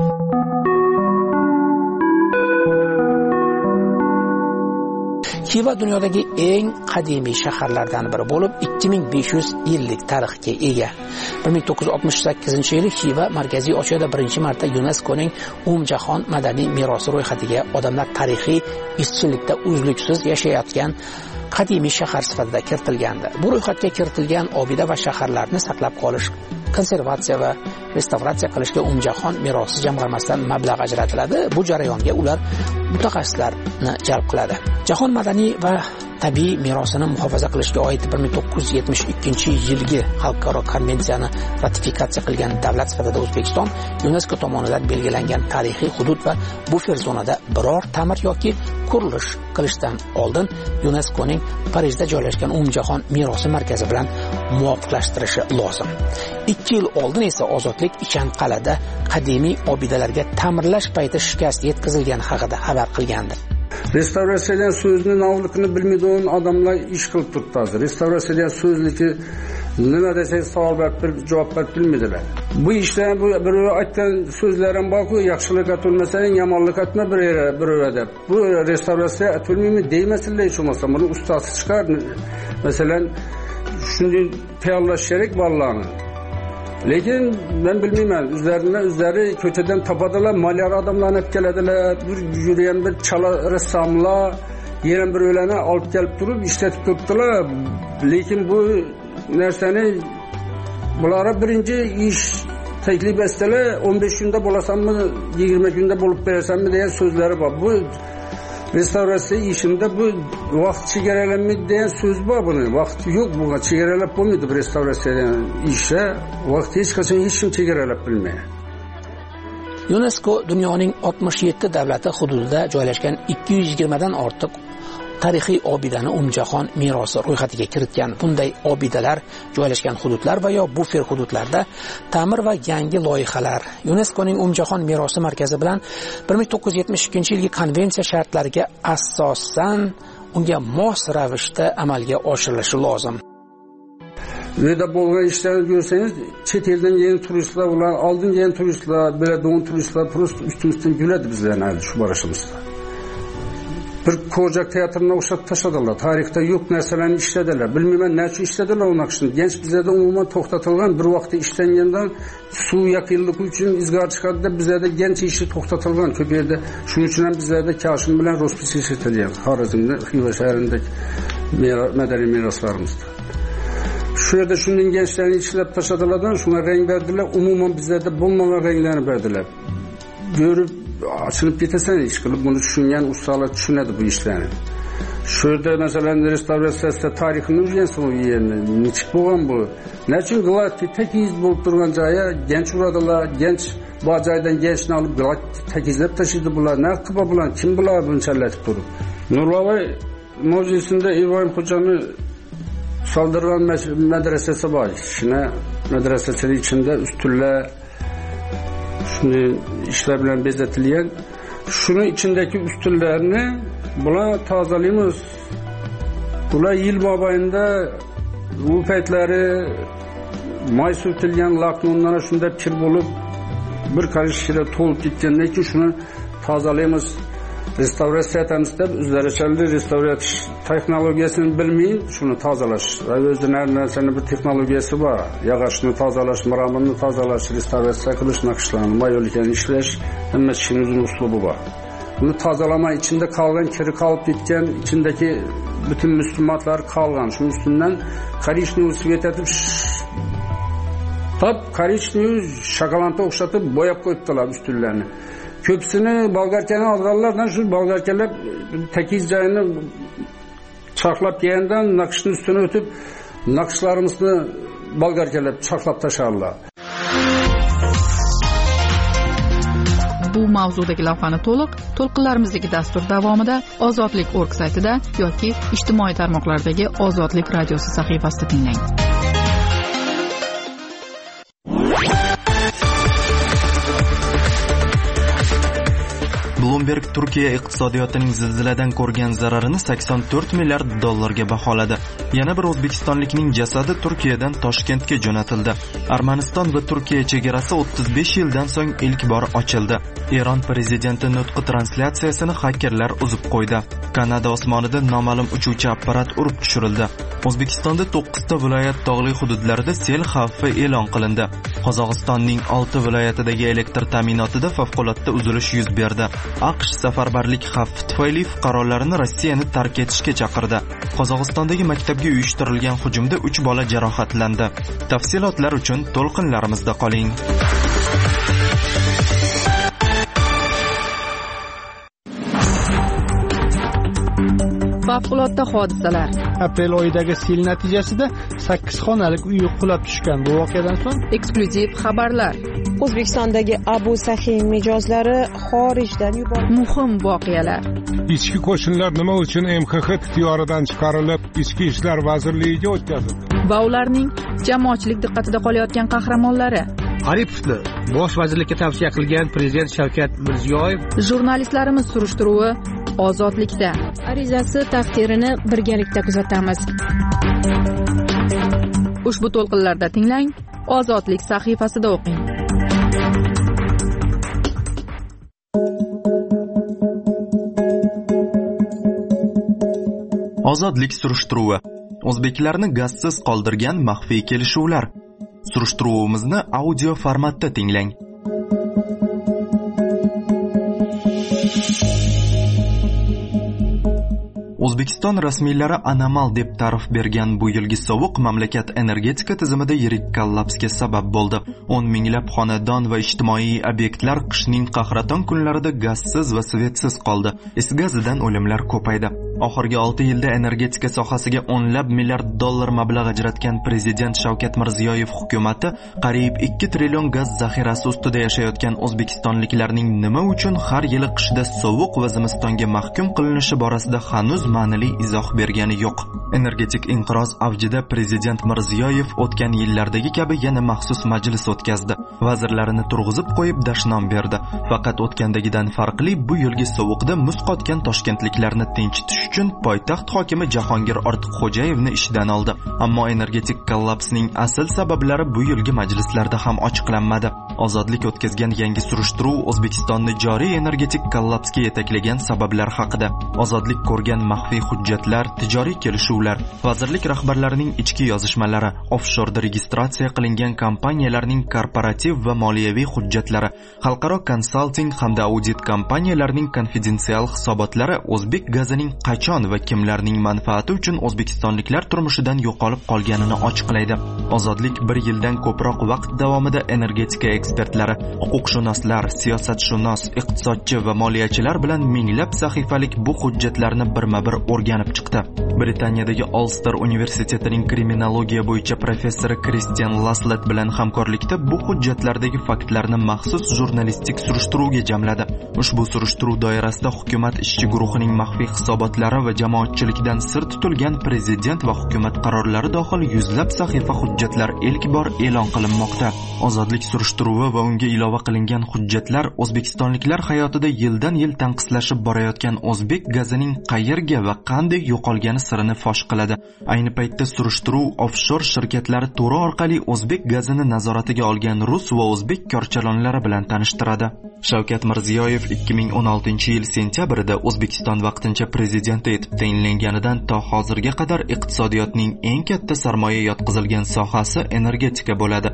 Xiva dunyodagi eng qadimiy shaharlardan biri bo'lib, 2500 yillik tarixga ega. 1968-yili Xiva Markaziy Osiyoda birinchi marta UNESCOning umumjahon madaniy merosi ro'yxatiga odamlar tarixiy izchillikda uzluksiz yashayotgan qadimiy shahar sifatida kiritilgandi. Bu ro'yxatga kiritilgan obida va shaharlarni saqlab qolish, konservatsiya va restavratsiya qilishga umumjahon merosi jamg'armasidan mablag' ajratiladi. Bu jarayonga ular mutaxassislarni jalb qiladi. Jahon madaniy va tabiiy merosini muhofaza qilishga oid 1972-yilgi xalqaro konvensiyani ratifikatsiya qilgan davlat sifatida O'zbekiston UNESCO tomonidan belgilangan tarixiy hudud va bufer zonada biror ta'mir yoki qurilish qilishdan oldin UNESCOning Parijda joylashgan umumjahon merosi markazi bilan muvofiqlashtirishi lozim. 2 yil oldin esa Ozodlik Ichanqal'ada qadimiy obidalarga ta'mirlash payti shikast yetkazilgani haqida xabar qilgandi. Restavratsiyadan so'zni navligini bilmaydigan odamlar ish qilib turibdi. Restavratsiyadan so'zniki nima desangiz savol berib javob berib bilmaydilar. Bu ishlar bu bir aytgan so'zlarim borku, yaxshilik aytolmasang yomonlik aytma bir deb. Bu restavratsiya aytolmaymi deymasinlar hech bo'lmasa. Buni ustasi chiqar. Masalan, shunday tayyorlash kerak bolalarni. Lekin ben bilmeyman, üzeri kötüden tapadilar, malyar adamlarını hep gelediler, yürüyen bir çala ressamlar, yenen bir öylene alıp gelip durup işletip tuttular. Lekin bu nerseni, bunlara birinci iş teklif etseler, 15 günde bulasam mı, 20 günde bulup versem mi diye sözleri var. Bu restavratsiya işinde bu vaqt chegaralanmaydi degan so'z bor buni. Vaqt yo'q bunga, chegaralab bo'lmaydi bu restavratsiya ishi. Vaqt hech qachon hech kim chegaralab bilmaydi. UNESCO dunyoning 67 davlati hududida joylashgan 220 dan ortiq tarixiy obidani umumjahon merosi ro'yxatiga kiritgan. Bunday obidalar joylashgan hududlar va yo bufer hududlarda ta'mir va yangi loyihalar UNESCOning umumjahon merosi markazi bilan 1972-yilgi konvensiya shartlariga asosan unga mos ravishda amalga oshirilishi lozim. Ve de bo'lgan ishlarni görsangiz, chet eldan yeni turistlar, ular oldin yeni turistlar, biladigan turistlar prosta ustimizdan kuladi bizlarni shu borishimizda. bir ko'jak teatrini o'xshatib tashladilar. Tarixda yo'q narsalarni ishladilar. Bilmayman nechun ishladilar u naqshni. Genç bizlarda umuman to'xtatilgan, bir vaqtda ishlangandan suv yaqinlik uchun izgor chiqadi deb bizlarda genç ishi to'xtatilgan ko'p yerda. Shuning uchun ham bizlarda Kashin bilan Rospis ishlatilgan. Xorazmda, Xiva shahrindagi madaniy meroslarimizda. Shu yerda shundan gençlarni ishlab tashladilardan shunga rang berdilar. Umuman bizlarda bo'lmagan ranglarni berdilar. Görüp açılıp gitsen iş kılıp bunu düşünen ustalar düşünedi bu işlerini. Şurada mesela restorasyonda tarihini bilirsin o yerini. Niçin boğan bu? Neçin Galati tek iz bulup durgan caya genç uradılar, genç bu acaydan gençini alıp Galati tek izlep taşıdı bunlar. Ne kıba bulan, kim bular bunu çelletip durup? Nurlavay Muzeysi'nde İbrahim Hoca'nı saldırgan medresesi var. Şimdi medresesinin içinde üstüller şimdi işler bilen bezetilyen şunun içindeki üstünlerini buna tazelimiz buna yıl mabayında bu peytleri may sürtülgen laknonlara şunda kir bulup bir karış şire tolup gitkenler ki şunu tazelimiz restovrasiya etamiz deb o'zlaricha restavratsiya texnologiyasini bilmeyin şunu tozalash va o'zining har narsani bir texnologiyasi bor. Yog'ochni tozalash, maramirni tozalash, restavratsiya qilish, naqshlarni, mayolikani ishlash, hamma ishning o'zining uslubi bor. Bunu tozalama içinde kalgan, kiri kalıp gitken, içindeki bütün müslümanlar kalgan. Şunun üstünden Karishni'yi svet etip Karishni'yi şakalanta okşatıp boyap koydular üstünlerini. Köpsünü Bolgarken'e aldılardan şu Bolgarken'ler tekiz cayını çaklap yiyenden nakışın üstüne ötüp nakışlarımızı Bolgarken'ler çaklap taşarlar. Bu mavzudagi lavhani to'lqinlarimizdagi dastur davomida Ozodlik.org saytida yoki ijtimoiy tarmoqlardagi Ozodlik radiosi sahifasida tinglang. Bloomberg Turkiya iqtisodiyotining zilziladan ko'rgan zararini 84 milliard dollarga baholadi. Yana bir o'zbekistonlikning jasadi Turkiyadan Toshkentga jo'natildi. Armaniston va Turkiya chegarasi 35 yildan so'ng ilk bor ochildi. Eron prezidenti nutqi translyatsiyasini xakerlar uzib qo'ydi. Kanada osmonida noma'lum uchuvchi apparat urib tushirildi. O'zbekistonda 9 ta viloyat tog'li hududlarida sel xavfi e'lon qilindi. Qozog'istonning 6 viloyatidagi elektr ta'minotida favqulodda uzilish yuz berdi. AQSh safarbarlik xavfi tufayli fuqarolarini Rossiyani tark etishga chaqirdi. Qozog'istondagi maktabga uyushtirilgan hujumda 3 bola jarohatlandi. Tafsilotlar uchun to'lqinlarimizda qoling. Favqulodda hodisalar. Aprel oyidagi sel natijasida 8 xonalik uy qulab tushgan. Bu voqeadan so'ng eksklyuziv xabarlar. O'zbekistondagi Abu Sahin mijozlari xorijdan yuborildi. Muhim voqealar. Ichki qo'shinlar nima uchun MXX ixtiyoridan chiqarilib, Ichki ishlar vazirligiga o'tkazildi? Va ularning jamoatchilik diqqatida qolayotgan qahramonlari. Aripovni bosh vazirlikka tavsiya qilgan prezident Shavkat Mirziyoyev. Jurnalistlarimiz surishtiruvi Ozodlikda. Arizasi taqdirini birgalikda kuzatamiz. Ushbu to'lqinlarda tinglang, Ozodlik sahifasida o'qing. Ozodlik surishtiruvi. O'zbeklarni gazsiz qoldirgan maxfiy kelishuvlar. Surishtiruvimizni audio formatda tinglang. O'zbekiston rasmiylari anomal deb ta'rif bergan bu yilgi sovuq mamlakat energetika tizimida yirik kollapsga sabab bo'ldi. 10 minglab xonadon va ijtimoiy obyektlar qishning qahraton kunlarida gazsiz va svetsiz qoldi. Is gazidan o'limlar ko'paydi. Oxirgi 6 yilda energetika sohasiga o'nlab milliard dollar mablag' ajratgan prezident Shavkat Mirziyoyev hukumatı qariyb 2 trillion gaz zaxirasi ustida yashayotgan o'zbekistonliklarning nima uchun har yili qishda sovuq va zimistonga mahkum qilinishi borasida hanuz ma'no ma'nili izoh bergani yo'q. Energetik inqiroz avjida prezident Mirziyoyev o'tgan yillardagi kabi yana maxsus majlis o'tkazdi. Vazirlarini turg'izib qo'yib dashnom berdi. Faqat o'tgandagidan farqli bu yilgi sovuqda muz qotgan toshkentliklarni tinchitish uchun poytaxt hokimi Jahongir Ortiqxo'jayevni ishdan oldi. Ammo energetik kollapsning asl sabablari bu yilgi majlislarda ham ochiqlanmadi. Ozodlik o'tkazgan yangi surishtiruv O'zbekistonni joriy energetik kollapsga yetaklagan sabablar haqida. Ozodlik ko'rgan maxfiy hujjatlar, tijoriy kelishuvlar, vazirlik rahbarlarining ichki yozishmalari, offshorda registratsiya qilingan kompaniyalarning korporativ va moliyaviy hujjatlari, xalqaro konsalting hamda audit kompaniyalarining konfidensial hisobotlari o'zbek gazining qachon va kimlarning manfaati uchun o'zbekistonliklar turmushidan yo'qolib qolganini ochiqlaydi. Ozodlik bir yildan ko'proq vaqt davomida energetika ekspertlari, huquqshunoslar, siyosatshunos, iqtisodchi va moliyachilar bilan minglab sahifalik bu hujjatlarni birma-bir o'rganib chiqdi. Britaniyadagi Ulster universitetining kriminologiya bo'yicha professori Christian Laslet bilan hamkorlikda bu hujjatlardagi faktlarni maxsus jurnalistik surishtiruvga jamladi. Ushbu surishtiruv doirasida hukumat ishchi guruhining maxfiy hisobotlari va jamoatchilikdan sir tutilgan prezident va hukumat qarorlari dohil yuzlab sahifa hujjatlar ilk bor e'lon qilinmoqda. Ozodlik surishtiruvi va unga ilova qilingan hujjatlar o'zbekistonliklar hayotida yildan yil tanqislashib borayotgan o'zbek gazining qayerga va qanday yo'qolgani sirini fosh qiladi. Ayni paytda surishtiruv offshor shirkatlari to'ri orqali o'zbek gazini nazoratiga olgan rus va o'zbek korchalonlari bilan tanishtiradi. Shavkat Mirziyoyev 2016-yil sentyabrida O'zbekiston vaqtincha prezidenti etib tayinlanganidan to hozirga qadar iqtisodiyotning eng katta sarmoya yotqizilgan sohasi energetika bo'ladi.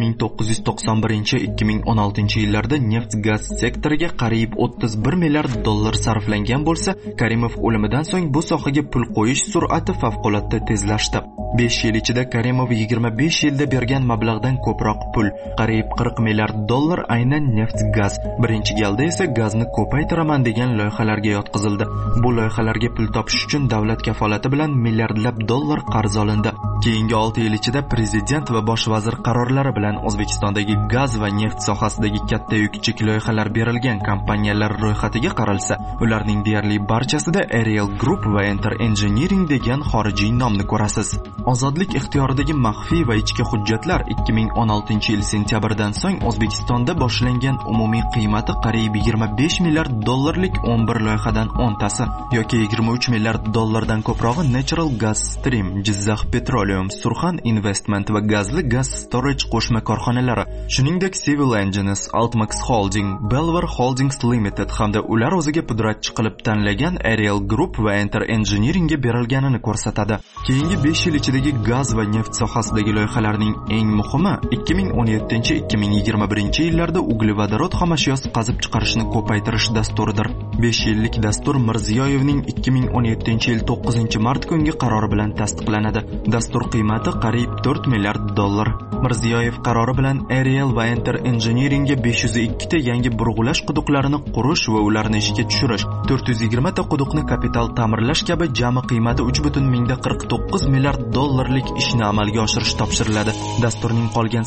1991-2016 yillarda neft-gaz sektoriga qariyb 31 milliard dollar sarflangan bo'lsa, Karimov o'limidan so'ng bu sohaga pul qo'yish sur'ati favqulodda tezlashdi. 5 yil ichida Karimov 25 yilda bergan mablag'dan ko'proq pul, qariyb 40 milliard dollar aynan neft-gaz, birinchi galda esa gazni ko'paytiraman degan loyihalarga yotqizildi. Bu loyihalarga pul topish uchun davlat kafolati bilan milliardlab dollar qarz olindi. Keyingi 6 yil ichida prezident va bosh vazir qarorlari bilan O'zbekistondagi gaz va neft sohasidagi katta yukchik loyihalar berilgan kompaniyalar ro'yxatiga qaralsa, ularning deyarli barchasida Ariel Group va Enter Engineering degan xorijiy nomni ko'rasiz. Ozodlik ixtiyoridagi maxfiy va ichki hujjatlar 2016-yil sentyabrdan so'ng O'zbekistonda boshlangan umumiy qiymati qariyb 25 milliard dollarlik 11 loyihadan 10 tasi yoki 23 milliard dollardan ko'prog'i Natural Gas Stream, Jizzax Petroleum, Surxon Investment va gazli gaz storage qo'shma korxonalari, shuningdek Civil Engines, Altmax Holding, Belvar Holdings Limited hamda ular o'ziga pudratchi qilib tanlagan Ariel Group va Enter Engineeringga berilganini ko'rsatadi. Keyingi 5 yil ichidagi gaz va neft sohasidagi loyihalarning eng muhimi 2017-2021 yillarda uglevodorod xomashyosi qazib chiqarishni ko'paytirish dasturidir. 5 yillik dastur Mirziyoyevning 2017-yil 9-mart kungi qarori bilan tasdiqlanadi. Dastur qiymati qariyb 4 milliard dollar. Mirziyoyev qarori bilan Ariel va Enter Engineeringga 502 ta yangi burg'ulash quduqlarini qurish va ularni ishga tushirish, 420 ta quduqni kapital ta'mirlash kabi jami qiymati 3,49 milliard dollarlik ishni amalga oshirish topshiriladi. Dasturning qolgan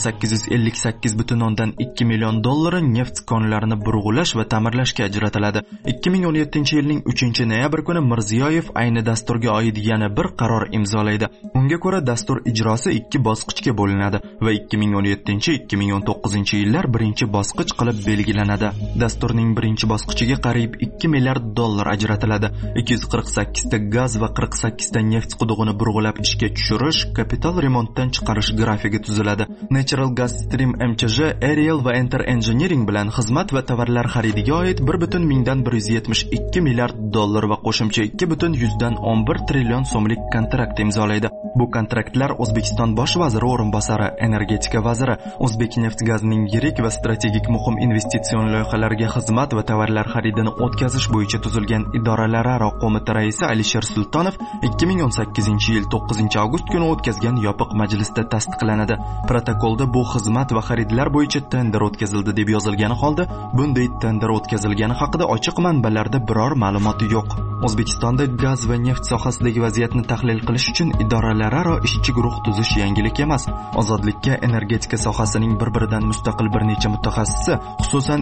858,2 million dollari neft konlarini burg'ulash va ta'mirlashga ajratiladi. 2017-yilning 3-noyabr kuni Mirziyoyev ayni dasturga oid yana bir qaror imzolaydi. Unga ko'ra dastur ijrosi 2 bosqichga bo'linadi va 2017-2019 yillar birinchi bosqich qilib belgilanadi. Dasturning birinchi bosqichiga qariyb 2 milliard dollar ajratiladi. 248 ta gaz va 48 ta neft qudug'ini burg'ulab ishga tushirish, kapital remontdan chiqarish grafigi tuziladi. Natural Gas Stream MCJ, Ariel va Enter Engineering bilan xizmat va tovarlar xaridiga oid 1,172 milliard dollar va qo'shimcha 2,11 trillion so'mlik kontrakt imzolaydi. Bu kontraktlar O'zbekiston bosh vaziri o'rinbosari, energetika vaziri, O'zbekneftgazning yirik va strategik muhim investitsion loyihalarga xizmat va tovarlar xaridini o'tkazish bo'yicha tuzilgan idoralararo qo'mita raisi Alisher Sultonov 2018-yil 9-avgust kuni o'tkazgan yopiq majlisda tasdiqlanadi. Protokolda bu xizmat va xaridlar bo'yicha tender o'tkazildi deb yozilgani holda, bunday tender o'tkazilgani haqida ochiq manbalarda biror ma'lumot yo'q. O'zbekistonda gaz va neft sohasidagi vaziyatni tahlil qilish uchun idoralar Aklararo ishchi guruh tuzish yangilik emas. Ozodlikka energetika sohasining bir-biridan mustaqil bir necha mutaxassisi, xususan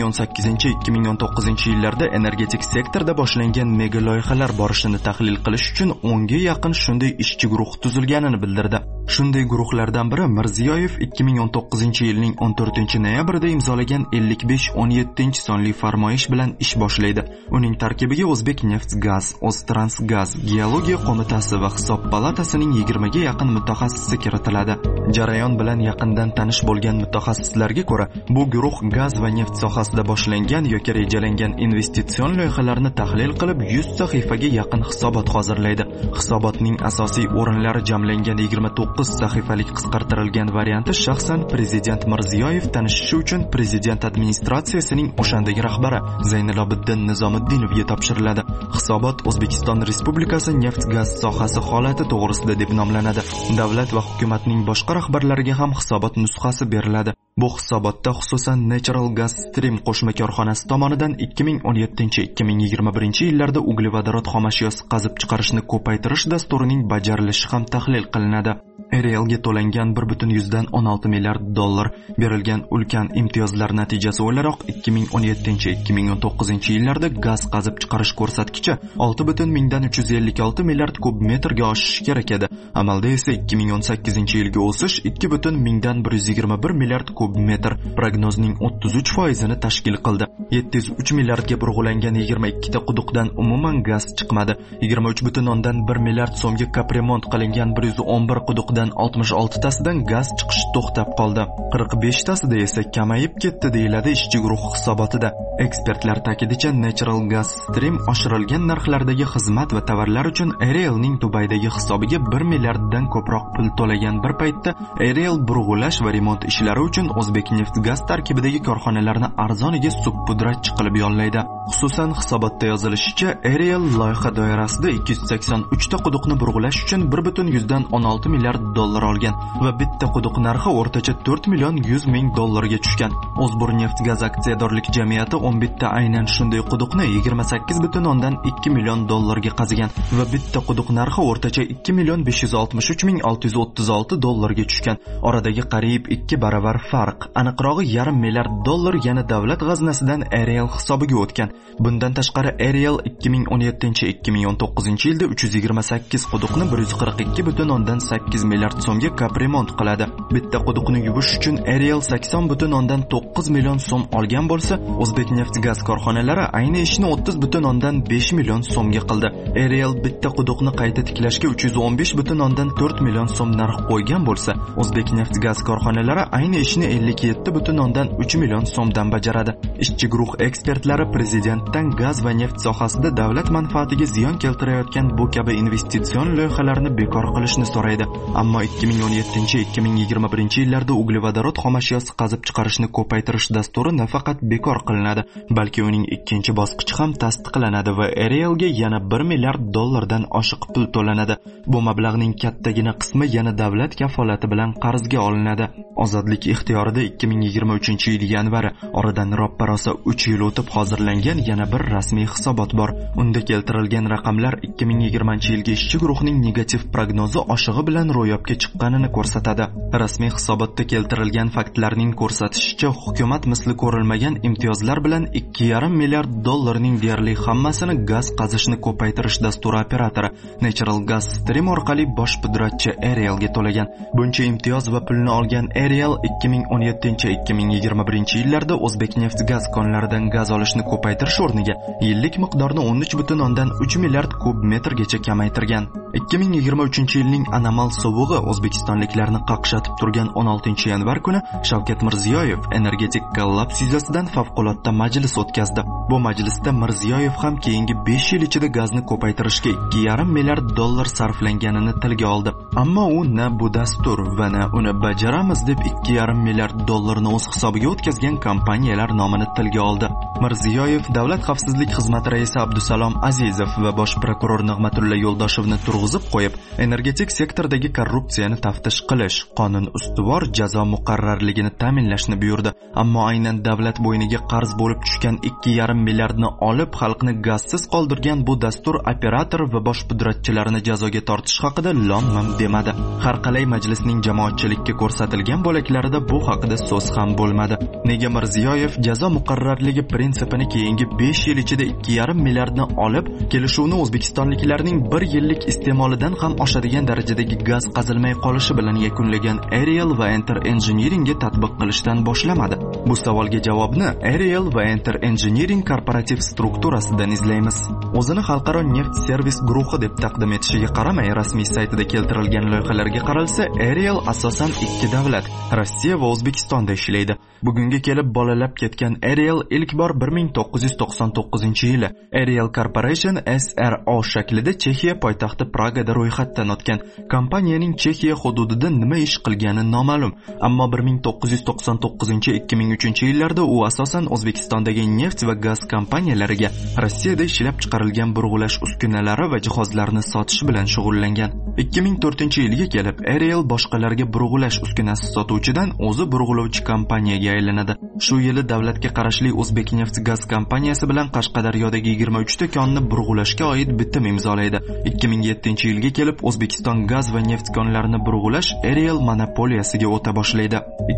2018-2019 yillarda energetik sektorda boshlangan mega loyihalar borishini tahlil qilish uchun 10 ga yaqin shunday ishchi guruh tuzilganini bildirdi. Shunday guruhlardan biri Mirziyoyev 2019 yilning 14-noyabrida imzolagan 55-17 sonli farmoyish bilan ish boshlaydi. Uning tarkibiga O'zbek neft gaz, O'ztransgaz, Geologiya qo'mitasi va hisob palatasining 20 ga yaqin mutaxassisi kiritiladi. Jarayon bilan yaqindan tanish bo'lgan mutaxassislarga ko'ra, bu guruh gaz va neft sohasida boshlangan yoki rejalangan investitsion loyihalarni tahlil qilib 100 sahifaga yaqin hisobot hozirlaydi. Hisobotning asosiy o'rinlari jamlangan 29 sahifalik qisqartirilgan varianti shaxsan prezident Mirziyoyev tanishishi uchun prezident administratsiyasining o'shandagi rahbari Zaynilobiddin Nizomiddinovga topshiriladi. Hisobot O'zbekiston Respublikasi neft-gaz sohasi holati to'g'risida deb nomlanadi. Davlat va hukumatning boshqa rahbarlariga ham hisobot nusxasi beriladi. Bu hisobotda xususan Natural Gas Stream qo'shma korxonasi tomonidan 2017-2021 yillarda uglevodorod xomashyosi qazib chiqarishni ko'paytirish dasturining bajarilishi ham tahlil qilinadi. Arielga to'langan 1.16 milliard dollar berilgan ulkan imtiyozlar natijasi o'laroq 2017-2019 yillarda gaz qazib chiqarish ko'rsatkichi 6.356 milliard kub metrga oshishi kerak edi. Amalda esa 2018 yilga o'sish 2.121 milliard kub metr, prognozning 33% tashkil qildi. 703 milliardga burg'ulangan 22 ta quduqdan umuman gaz chiqmadi. 23.1 milliard so'mga kapremont qilingan 111 quduqdan 66 tasidan gaz chiqish to'xtab qoldi. 45 tasida esa kamayib ketdi deyiladi ishchi guruh hisobotida. Ekspertlar ta'kidincha Natural Gas Stream oshirilgan narxlardagi xizmat va tovarlar uchun Arielning Dubaydagi hisobiga 1 milliarddan ko'proq pul to'lagan bir paytda Ariel burg'ulash va remont ishlari uchun O'zbek neft gaz tarkibidagi korxonalarni arzoniga subpudratchi qilib yollaydi. Xususan hisobotda yozilishicha, Ariel loyiha doirasida 283 ta quduqni burg'ulash uchun 1.16 milliard dollar olgan va bitta quduq narxi o'rtacha 4 million 100 ming dollarga tushgan. O'zbur neft gaz aksiyadorlik jamiyati 11 ta aynan shunday quduqni 28.2 million dollarga qazigan va bitta quduq narxi o'rtacha 2 million 563 ming 636 dollarga tushgan. Oradagi qariyb 2 baravar farq, aniqrog'i yarim milliard dollar yana davlat g'aznasidan Ariel hisobiga o'tgan. Bundan tashqari Ariel 2017-2019 yilda 328 quduqni 142.8 milliard so'mga kapremont qiladi. Bitta quduqni yuvish uchun Ariel 80.9 million so'm olgan bo'lsa, O'zbek neft gaz korxonalari ayni ishni 30.5 million so'mga qildi. Ariel bitta quduqni qayta tiklashga 315.4 million so'm narx qo'ygan bo'lsa, O'zbek neft gaz korxonalari ayni ishni 57.3 million so'mdan bajaradi. Ishchi guruh ekspertlari prezidentdan gaz va neft sohasida davlat manfaatiga ziyon keltirayotgan bu kabi investitsion loyihalarni bekor qilishni so'raydi. Ammo 2017-2021 yillarda uglevodorod xomashyosi qazib chiqarishni ko'paytirish dasturi nafaqat bekor qilinadi, balki uning ikkinchi bosqichi ham tasdiqlanadi va Arielga yana 1 milliard dollardan oshiq pul to'lanadi. Bu mablag'ning kattagina qismi yana davlat kafolati bilan qarzga olinadi. Ozodlik ixtiyorida 2023 yil yanvar, oradan roppa-rosa 3 yil o'tib hozirlangan yana bir rasmiy hisobot bor. Unda keltirilgan raqamlar 2020 yilga ishchi guruhning negativ prognozi oshig'i bilan ro'yobga chiqqanini ko'rsatadi. Rasmiy hisobotda keltirilgan faktlarning ko'rsatishicha, hukumat misli ko'rilmagan imtiyozlar bilan 2,5 milliard dollarning deyarli hammasini gaz qazishni ko'paytirish dasturi operatori Natural Gas Stream orqali bosh pudratchi Arielga to'lagan. Buncha imtiyoz va pulni olgan Ariel 2017-2021 yillarda O'zbek neft gaz konlaridan gaz olishni ko'paytirish o'rniga yillik miqdorni 13.3 milliard kub metrgacha kamaytirgan. 2023 yilning anomal sovug'i o'zbekistonliklarni qaqshatib turgan 16 yanvar kuni Shavkat Mirziyoyev energetik kollaps yuzasidan favqulodda majlis o'tkazdi. Bu majlisda Mirziyoyev ham keyingi 5 yil ichida gazni ko'paytirishga 2,5 milliard dollar sarflanganini tilga oldi. Ammo u na bu dastur va na uni bajaramiz deb 2,5 milliard dollarni o'z hisobiga o'tkazgan kompaniyalar nomini tilga oldi. Mirziyoyev Davlat xavfsizlik xizmati raisi Abdusalom Azizov va bosh prokuror Nig'matulla Yo'ldoshevni turg'izib qo'yib, energetik sektordagi korrupsiyani taftish qilish, qonun ustuvor jazo muqarrarligini ta'minlashni buyurdi. Ammo aynan davlat bo'yniga qarz bo'lib tushgan 2,5 milliardni olib xalqni gazsiz qoldirgan bu dastur operator va bosh pudratchilarini jazoga tortish haqida lom-mim demadi. Har qalay majlisning jamoatchilikka ko'rsatilgan bo'laklarida bu haqida so'z ham bo'lmadi. Nega Mirziyoyev jazo muqarrarligi prinsipini keyingi 5 yil ichida 2,5 milliardni olib, kelishuvni o'zbekistonliklarning 1 yillik iste'molidan ham oshadigan darajadagi gaz qazilmay qolishi bilan yakunlagan Ariel va Enter Engineeringga tatbiq qilishdan boshlamadi? Bu savolga javobni Ariel va Enter Engineering korporativ strukturasidan izlaymiz. O'zini xalqaro neft servis guruhi deb taqdim etishiga qaramay, rasmiy saytida keltirilgan loyihalarga qaralsa, Ariel asosan 2 davlat, Rossiya va O'zbekistonda ishlaydi. Bugunga kelib bolalab ketgan Ariel ilk bor 1999-yili Ariel Corporation SRO shaklida Chexiya poytaxti Pragada ro'yxatdan o'tgan. Kompaniyaning Chexiya hududida nima ish qilgani noma'lum, ammo 1999-2003-yillarda u asosan O'zbekistondagi neft va gaz kompaniyalariga Rossiyada ishlab chiqarilgan burg'ulash uskunalari va jihozlarini sotish bilan shug'ullangan. 2004-yilga kelib Ariel boshqalarga burg'ulash uskunasi sotuvchidan o'zi burg'ulovchi kompaniyaga aylanadi. Shu yili davlatga qarashli O'zbekneft gaz kompaniyasi bilan Qashqadaryodagi 23 ta konni burg'ulashga oid bitim imzolaydi. 2007-yilga kelib O'zbekiston gaz va neft konlarini burg'ulash Ariel monopoliyasiga o'ta boshlaydi.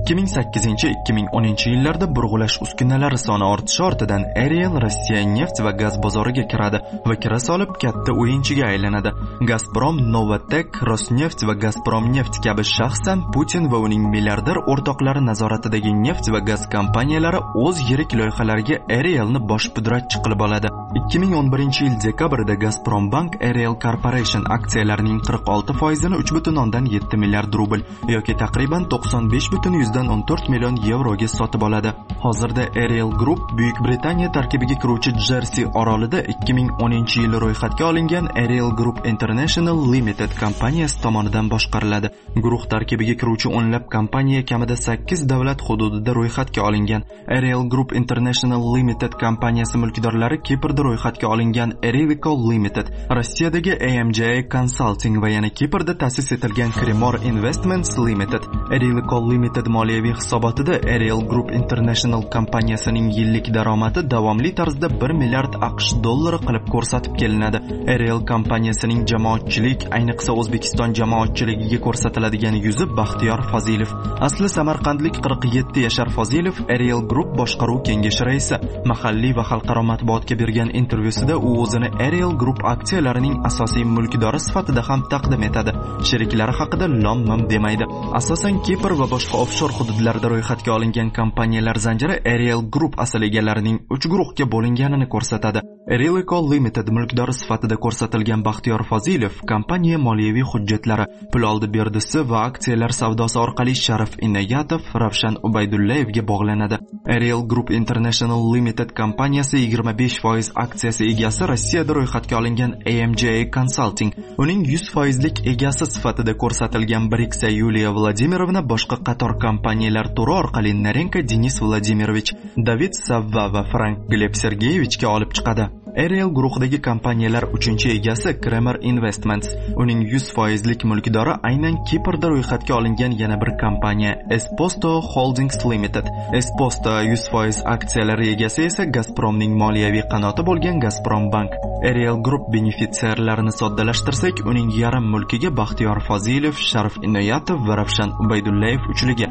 2008-2010-yillarda burg'ulash uskunalari soni ortishi ortidan Ariel Rossiya neft va gaz bozoriga kiradi va kira solib katta o'yinchiga aylanadi. Gazprom, Novatek, Rosneft va Gazprom neft kabi shaxsan Putin va uning milliarder o'rtoqlari nazoratidagi neft va gaz kompaniyalari o'z yirik loyihalariga Arielni bosh pudratchi qilib oladi. 2011-yil dekabrda Gazprom Bank Ariel Corporation aksiyalarining 46%ni 3,7 milliard rubl yoki taqriban 95,14 million yevroga sotib oladi. Hozirda Ariel Group Buyuk Britaniya tarkibiga kiruvchi Jersey orolida 2010-yil ro'yxatga olingan Ariel Group International Limited kompaniyasi tomonidan boshqariladi. Guruh tarkibiga kiruvchi o'nlab kompaniya kamida 8 davlat hududida ro'yxatga olingan. Ariel Group International Limited kompaniyasi mulkdorlari Kiprda ro'yxatga olingan Arelico Limited, Rossiyadagi AMJA Consulting va yana Kiprda ta'sis etilgan Cremor Investments Limited. Arelico Limited moliyaviy hisobotida Ariel Group International kompaniyasining yillik daromadi davomli tarzda 1 milliard AQSh dollari qilib ko'rsatib kelinadi. Ariel kompaniyasining jamoatchilik, ayniqsa O'zbekiston jamoatchiligiga ko'rsatiladigan yuzi Baxtiyor Fozilov. Asli samarqandlik 47 yashar Fozilov Ariel Group boshqaruv kengashi raisi. Mahalliy va xalqaro matbuotga bergan intervyusida u o'zini Ariel Group aksiyalarining asosiy mulkdori sifatida ham taqdim etadi. Sheriklari haqida lom-mim demaydi. Asosan Kipr va boshqa offshor hududlarda ro'yxatga olingan kompaniyalar zanjiri Ariel Group asl egalarining 3 guruhga bo'linganini ko'rsatadi. Arelico Limited mulkdori sifatida ko'rsatilgan Baxtiyor Fozilov kompaniya moliyaviy hujjatlari, pul oldi berdisi va aksiyalar savdosi orqali Sharif Inoyatov, Ravshan Ubaydullayevga bog'lanadi. Ariel Group International Limited kompaniyasi 25% aksiyasi egasi Rossiyada ro'yxatga olingan AMJA Consulting, uning 100%lik egasi sifatida ko'rsatilgan Briksa Yuliya Vladimirovna boshqa qator kompaniyalar turi orqali Narenko Denis Vladimirovich, David Savva va Frank Gleb Sergeyevichga olib chiqadi. Ariel guruhidagi kompaniyalar 3-egasi Cremor Investments, uning 100%lik mulkdori aynan Kiprda ro'yxatga olingan yana bir kompaniya Esposto Holdings Limited. Esposto 100% aksiyalari egasi esa Gazpromning moliyaviy qanoti bo'lgan Gazprom Bank. Ariel Group benefitsiyarlarini soddalashtirsak, uning yarim mulkiga Baxtiyor Fozilov, Sharif Inoyatov va Ravshan Ubaydullayev uchligiga,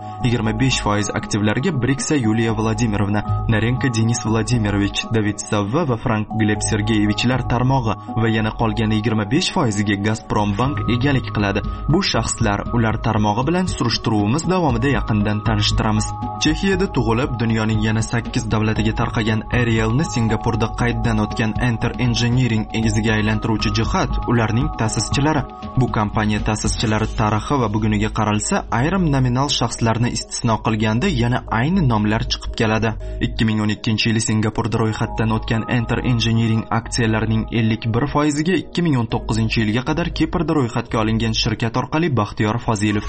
25% aktivlariga Briksa Yuliya Vladimirovna, Narenko Denis Vladimirovich, David Savva va Frank Gleb Sergeyevichlar tarmog'i va yana qolgan 25%ga Gazprom Bank egalik qiladi. Bu shaxslar ular tarmog'i bilan surishtiruvimiz davomida yaqindan tanishtiramiz. Chexiyada tug'ilib, dunyoning yana 8 davlatiga tarqagan Arielni Singapurda qayddan o'tgan Enter Engineering egiziga aylantiruvchi jihat ularning ta'sischilari. Bu kompaniya ta'sischilari tarixi va buguniga qaralsa, ayrim nominal shaxslarni istisno qilganda yana ayni nomlar chiqib keladi. 2012-yili Singapurda ro'yxatdan o'tgan Enter Engineering Engineering aksiyalarining 51%ga 2019-yilga qadar Kiprda ro'yxatga olingan shirkat orqali Baxtiyor Fozilov,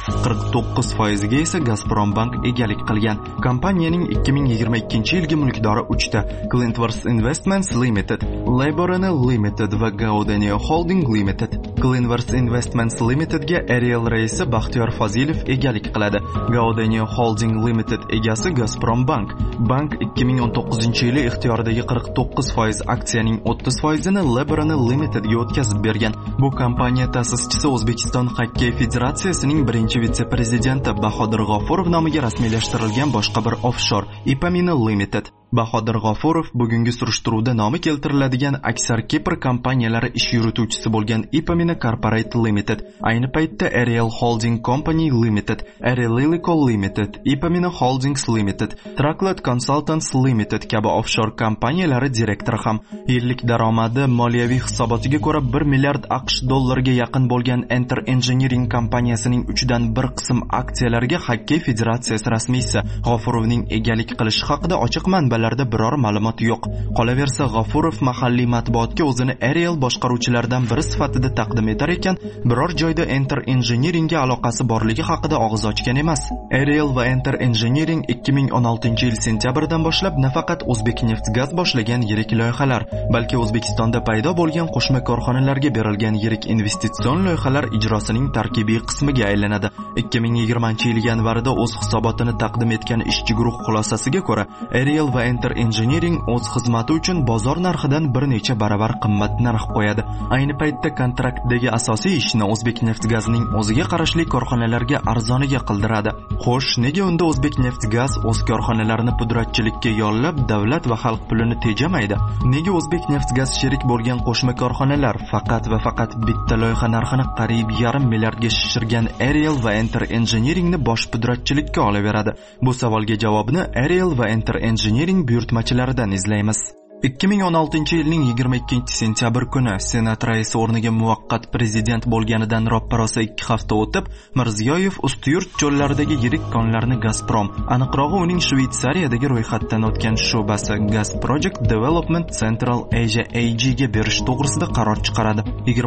49%ga esa Gazprombank egalik qilgan. Kompaniyaning 2022-yilgi mulkdori 3 ta: Clintworth Investments Limited, Laborana Limited va Gaudenio Holding Limited. Clintworth Investments Limitedga Ariel raisi Baxtiyor Fozilov egalik qiladi. Gaudenio Holding Limited egasi Gazprombank. Bank 2019-yili ixtiyoridagi 49% aksiyaning 30%ni Laborana Limitedga o'tkazib bergan. Bu kompaniya ta'sischisi O'zbekiston Xokkey Federatsiyasining birinchi vitse-prezidenti Bahodir G'ofurov nomiga rasmiylashtirilgan boshqa bir offshore Ipamina Limited. Bahodir G'ofurov bugungi surishtiruvda nomi keltiriladigan aksar Kipr kompaniyalari ish yurituvchisi bo'lgan Ipamina Corporate Limited, ayni paytda Ariel Holding Company Limited, Ariel Lilico Limited, Ipamina Holdings Limited, Trackled Consultants Limited kabi offshore kompaniyalari direktori ham. Yillik daromadi moliyaviy hisobotiga ko'ra 1 milliard AQSh dollariga yaqin bo'lgan Enter Engineering kompaniyasining 3dan 1 qism aksiyalariga Xokkey Federatsiyasi rasmiysi G'ofurovning egalik qilishi haqida ochiq manbalarda biror ma'lumot yo'q. Qolaversa, G'ofurov mahalliy matbuotga o'zini Ariel boshqaruvchilaridan biri sifatida taqdim etar ekan, biror joyda Enter Engineeringga aloqasi borligi haqida og'iz ochgan emas. Ariel va Enter Engineering 2016-yil sentyabrdan boshlab nafaqat O'zbekneftgaz boshlagan yirik loyihalar, balki O'zbekistonda paydo bo'lgan qo'shma korxonalarga berilgan yirik investitsion loyihalar ijrosining tarkibiy qismiga aylanadi. 2020-yil yanvarida o'z hisobotini taqdim etgan ishchi guruh xulosasiga ko'ra, Ariel va Enter Engineering o'z xizmati uchun bozor narxidan bir necha baravar qimmat narx qo'yadi. Ayni paytda kontraktdagi asosiy ishni O'zbekneftgazning o'ziga qarashli korxonalarga arzoniga qildiradi. Xo'sh, nega unda O'zbekneftgaz o'z korxonalarini pudratchilikka yollab, davlat va xalq pulini tejamaydi? Nega O'zbekneftgaz sherik bo'lgan qo'shma korxonalar faqat va faqat bitta loyiha narxini qariyb yarim milliardga shishirgan Ariel va Enter Engineeringni bosh pudratchilikka olaveradi? Bu savolga javobni Ariel va Enter Engineering buyurtmachilaridan izlaymiz. 2016-yilning 22-sentyabr kuni Senat raisi o'rniga muvaqqat prezident bo'lganidan roppa-rosa 2 hafta o'tib, Mirziyoyev Ustiyurt cho'llaridagi yirik konlarni Gazprom, aniqrog'i uning Shveysariyadagi ro'yxatdan o'tgan shubasi Gas Project Development Central Asia AG ga berish to'g'risida qaror chiqaradi.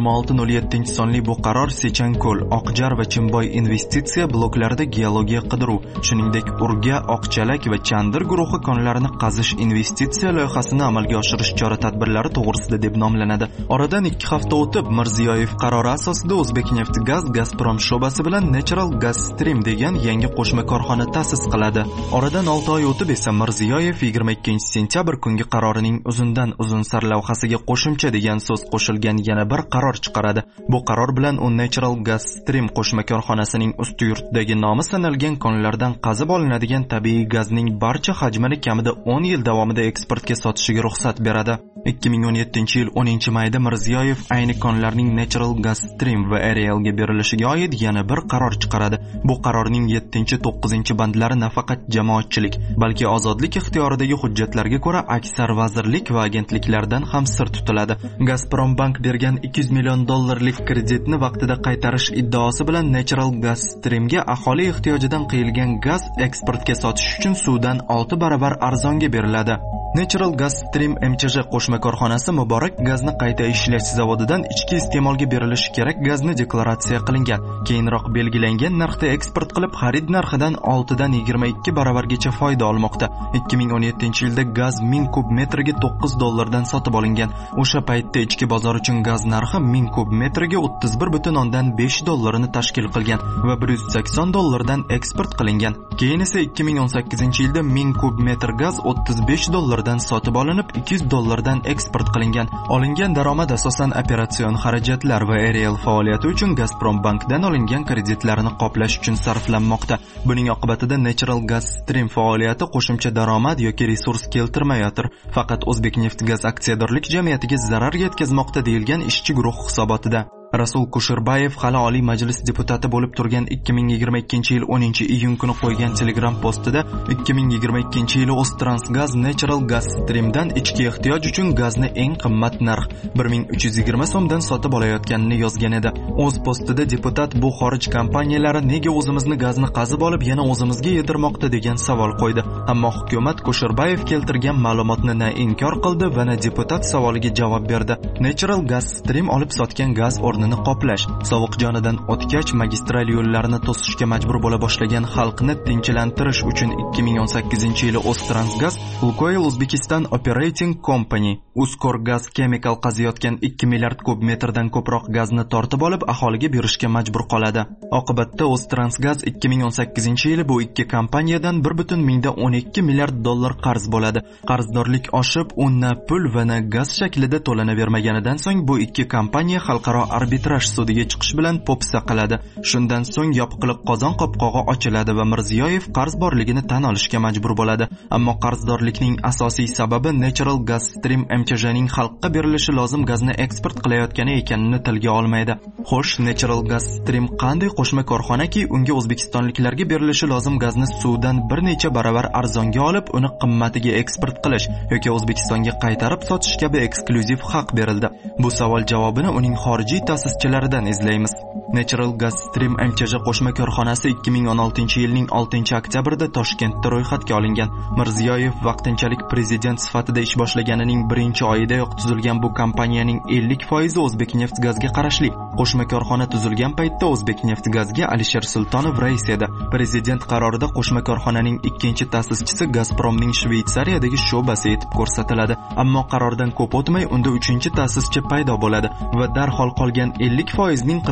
2607 sonli bu qaror Sechanko'l, Oqjar va Chimboy investitsiya bloklarida geologiya qidiruv, shuningdek Urga, Oqchalak va Chandir guruhi konlarini qazish investitsiya loyihasini amalga oshirish chora-tadbirlari to'g'risida deb nomlanadi. Oradan 2 hafta o'tib, Mirziyoyev qarori asosida O'zbekneftgaz Gazprom sho'basi bilan Natural Gas Stream degan yangi qo'shma korxona ta'sis qiladi. Oradan 6 oy o'tib esa Mirziyoyev 22-sentyabr kungi qarorining uzundan uzun sarlavhasiga qo'shimcha degan so'z qo'shilgan yana bir qaror chiqaradi. Bu qaror bilan u Natural Gas Stream qo'shma korxonasining Ustiyurtdagi nomi sanalgan konlardan qazib olinadigan tabiiy gazning barcha hajmini kamida 10 yil davomida eksportga sotishiga ruxsat beradi. 2017-yil 10-mayda Mirziyoyev ayni konlarning Natural Gas Stream va Arielga berilishiga oid yana bir qaror chiqaradi. Bu qarorning 7-9 bandlari nafaqat jamoatchilik, balki ozodlik ixtiyoridagi hujjatlarga ko'ra aksar vazirlik va agentliklardan ham sir tutiladi. Gazprombank bergan 200 million dollarlik kreditni vaqtida qaytarish iddaosi bilan Natural Gas Streamga aholi ehtiyojidan qiyilgan gaz eksportga sotish uchun suvdan 6 baravar arzonga beriladi. Natural Gas Stream MChJ qo'shma korxonasi Muborak gazni qayta ishlash zavodidan ichki iste'molga berilishi kerak gazni deklaratsiya qilingan, keyinroq belgilangan narxda eksport qilib, xarid narxidan 6 dan 22 baravargacha foyda olmoqda. 2017-yilda gaz 1000 kub metriga 9 dollardan sotib olingan. O'sha paytda ichki bozor uchun gaz narxi 1000 kub metriga 31.5 dollarini tashkil qilgan va 180 dollardan eksport qilingan. Keyin esa 2018-yilda 1000 kub metr gaz 35 dollardan sotib olinib, 200 dollardan eksport qilingan. Olingan daromad asosan operatsion xarajatlar va Ariel faoliyati uchun Gazprombankdan olingan kreditlarni qoplash uchun sarflanmoqda. Buning oqibatida Natural Gas Stream faoliyati qo'shimcha daromad yoki resurs keltirmayotir. Faqat O'zbekneftgaz aksiyadorlik jamiyatiga zarar yetkazmoqda deyilgan ishchi guruh hisobotida. Rasul Kusherbayev hali Oliy Majlis deputati bo'lib turgan 2022-yil 10-iyun kuni qo'ygan Telegram postida 2022-yili O'ztransgaz Natural Gas Streamdan ichki ehtiyoj uchun gazni eng qimmat narx 1320 so'mdan sotib olayotganini yozgan edi. O'z postida deputat bu xorij kompaniyalari nega o'zimizni gazni qazib olib yana o'zimizga yedirmoqda degan savol qo'ydi. Ammo hukumat Kusherbayev keltirgan ma'lumotni na inkor qildi va na deputat savoliga javob berdi. Natural Gas Stream olib sotgan gaz o'rnini qoplash, sovuq jonidan o'tkach magistral yo'llarni to'sishga majbur bo'la boshlagan xalqni tinchlantirish uchun 2018-yili O'ztransgaz Lukoil Uzbekistan Operating Company Uzkor Gaz Chemical qaziyotgan 2 milliard kub metrdan ko'proq gazni tortib olib aholiga berishga majbur qoladi. Oqibatda O'ztransgaz 2018-yili bu ikki kompaniyadan 1.12 milliard dollar qarz bo'ladi. Qarzdorlik oshib, unna pul va na gaz shaklida to'lanavermaganidan so'ng bu ikki kompaniya xalqaro arbitraj sudiga chiqish bilan po'pisa qiladi. Shundan so'ng yopiqliq qozon qopqog'i ochiladi va Mirziyoyev qarz borligini tan olishga majbur bo'ladi. Ammo qarzdorlikning asosiy sababi Natural Gas Stream MCJning xalqqa berilishi lozim gazni eksport qilayotgani ekanini tilga olmaydi. Xo'sh, Natural Gas Stream qanday qo'shma korxonaki unga o'zbekistonliklarga berilishi lozim gazni suvdan bir necha baravar arzonga olib, uni qimmatiga eksport qilish yoki O'zbekistonga qaytarib sotish kabi eksklyuziv haq berildi? Bu savol javobini uning xorijiy ta'sischilaridan izlaymiz. Natural Gas Stream MCJ qo'shma korxonasi 2016-yilning 6-oktyabrida Toshkentda ro'yxatga olingan. Mirziyoyev vaqtinchalik prezident sifatida ish boshlaganining 1-oyidayoq tuzilgan bu kompaniyaning 50% O'zbekneftgazga qarashli. Qo'shma korxona tuzilgan paytda O'zbekneftgazga Alisher Sultonov rais edi. Prezident qarorida qo'shma korxonaning ikkinchi ta'sischisi Gazpromning Shveysariyadagi sho'basi etib ko'rsatiladi. Ammo qarordan ko'p o'tmay unda 3-ta'sischi paydo bo'ladi va darhol qolgan 50% ning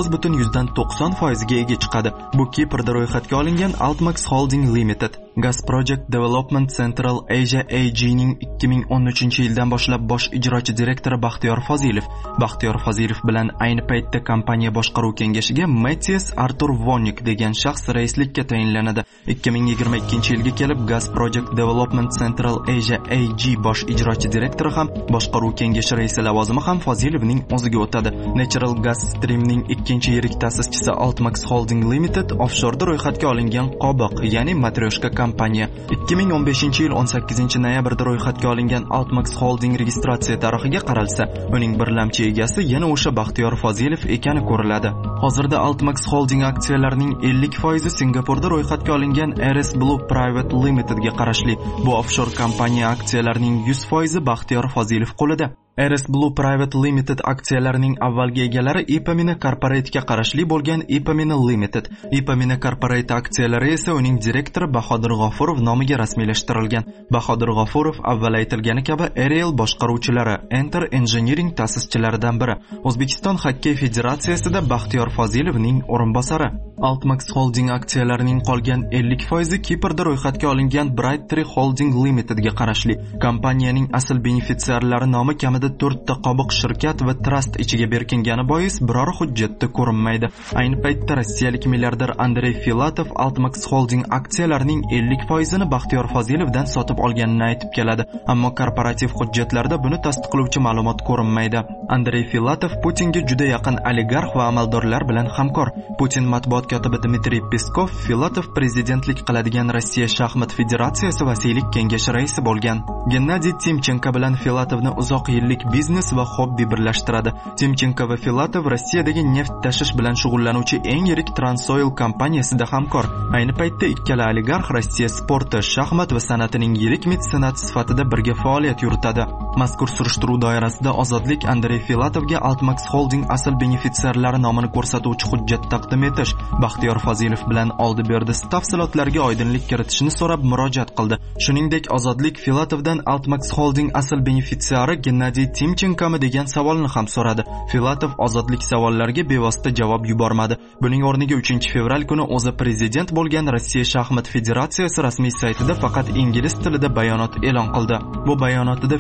49.90% ga ega chiqadi. Bu Kiprda ro'yxatga olingan Altmax Holding Limited. Gas Project Development Central Asia AG'ning 2013-yildan boshlab bosh ijrochi direktori Baxtiyor Fozilov. Baxtiyor Fozilov bilan ayni paytda kompaniya boshqaruv kengashiga Matthias Artur Vonnik degan shaxs raislikka tayinlanadi. 2022-yilga kelib Gas Project Development Central Asia AG bosh ijrochi direktori ham boshqaruv kengashi raisi lavozimi ham Fozilovning o'ziga o'tadi. Natural Gas Streamning ikkinchi yirik ta'sischisi Altmax Holding Limited offshorda ro'yxatga olingan qobiq, ya'ni matryoshka kompaniya. 2015-yil 18-noyabrda ro'yxatga olingan Altmax Holding registratsiya tarixiga qaralsa, uning birlamchi egasi yana o'sha Baxtiyor Fozilov ekani ko'riladi. Hozirda Altmax Holding aksiyalarining 50% Singapurda ro'yxatga olingan RS Blue Private Limited ga qarashli. Bu offshore kompaniya aksiyalarining 100% Baxtiyor Fozilov qo'lida. RS Blue Private Limited aksiyalarining avvalgi egalari Ipamina Corporate ga qarashli bo'lgan Ipamina Limited. Ipamina Corporate aksiyalari esa uning direktori Bahodir G'ofurov nomiga rasmiylashtirilgan. Bahodir G'ofurov avval aytilgani kabi Ariel boshqaruvchilari, Enter Engineering ta'sischilaridan biri. O'zbekiston Xokkey Federatsiyasida Baxtiyor Fozilovning o'rinbosari. Altmax Holding aksiyalarining qolgan 50% Kiprda ro'yxatga olingan Brightree Holding Limited ga qarashli. Kompaniyaning asl benefitsiarlari nomi kamida 4 ta qobiq shirkat va trust ichiga berkingani bois biror hujjatda ko'rinmaydi. Ayni paytda rossiyalik milliarder Andrey Filatov Altmax Holding aksiyalarining 50% ni Baxtiyor Fozilovdan sotib olganini aytib keladi. Ammo korporativ hujjatlarda buni tasdiqlovchi ma'lumot ko'rinmaydi. Andrey Filatov Putinga juda yaqin oligarx va amaldorlar bilan hamkor. Putin matbuot kotibi Dmitriy Peskov Filatov prezidentlik qiladigan Rossiya shaxmat federatsiyasi vasiylik kengashi raisi bo'lgan. Gennadiy Timchenko bilan Filatovni uzoq yillik biznes va hobbi birlashtiradi. Timchenko va Filatov Rossiyadagi neft tashish bilan shug'ullanuvchi eng yirik Transoil kompaniyasida hamkor. Ayni paytda ikkala oligarx Rossiya sporti, shaxmat va san'atining yirik metsenat sifatida birga faoliyat yuritadi. Mazkur surishtiruv doirasida Ozodlik Andrey Filatovga Altmax Holding asl benefitsiarlari nomini ko'rsatuvchi hujjat taqdim etish, Baxtiyor Fozilov bilan oldi-berdi tafsilotlarga oydinlik kiritishni so'rab murojaat qildi. Shuningdek, Ozodlik Filatovdan Altmax Holding asl benefitsiari Gennadiy Timchenkomi degan savolni ham so'radi. Filatov Ozodlik savollariga bevosita javob yubormadi. Buning o'rniga 3-fevral kuni o'zi prezident bo'lgan Rossiya shaxmat federatsiyasi rasmiy saytida faqat ingliz tilida bayonot e'lon qildi. Bu bayonotida Filatov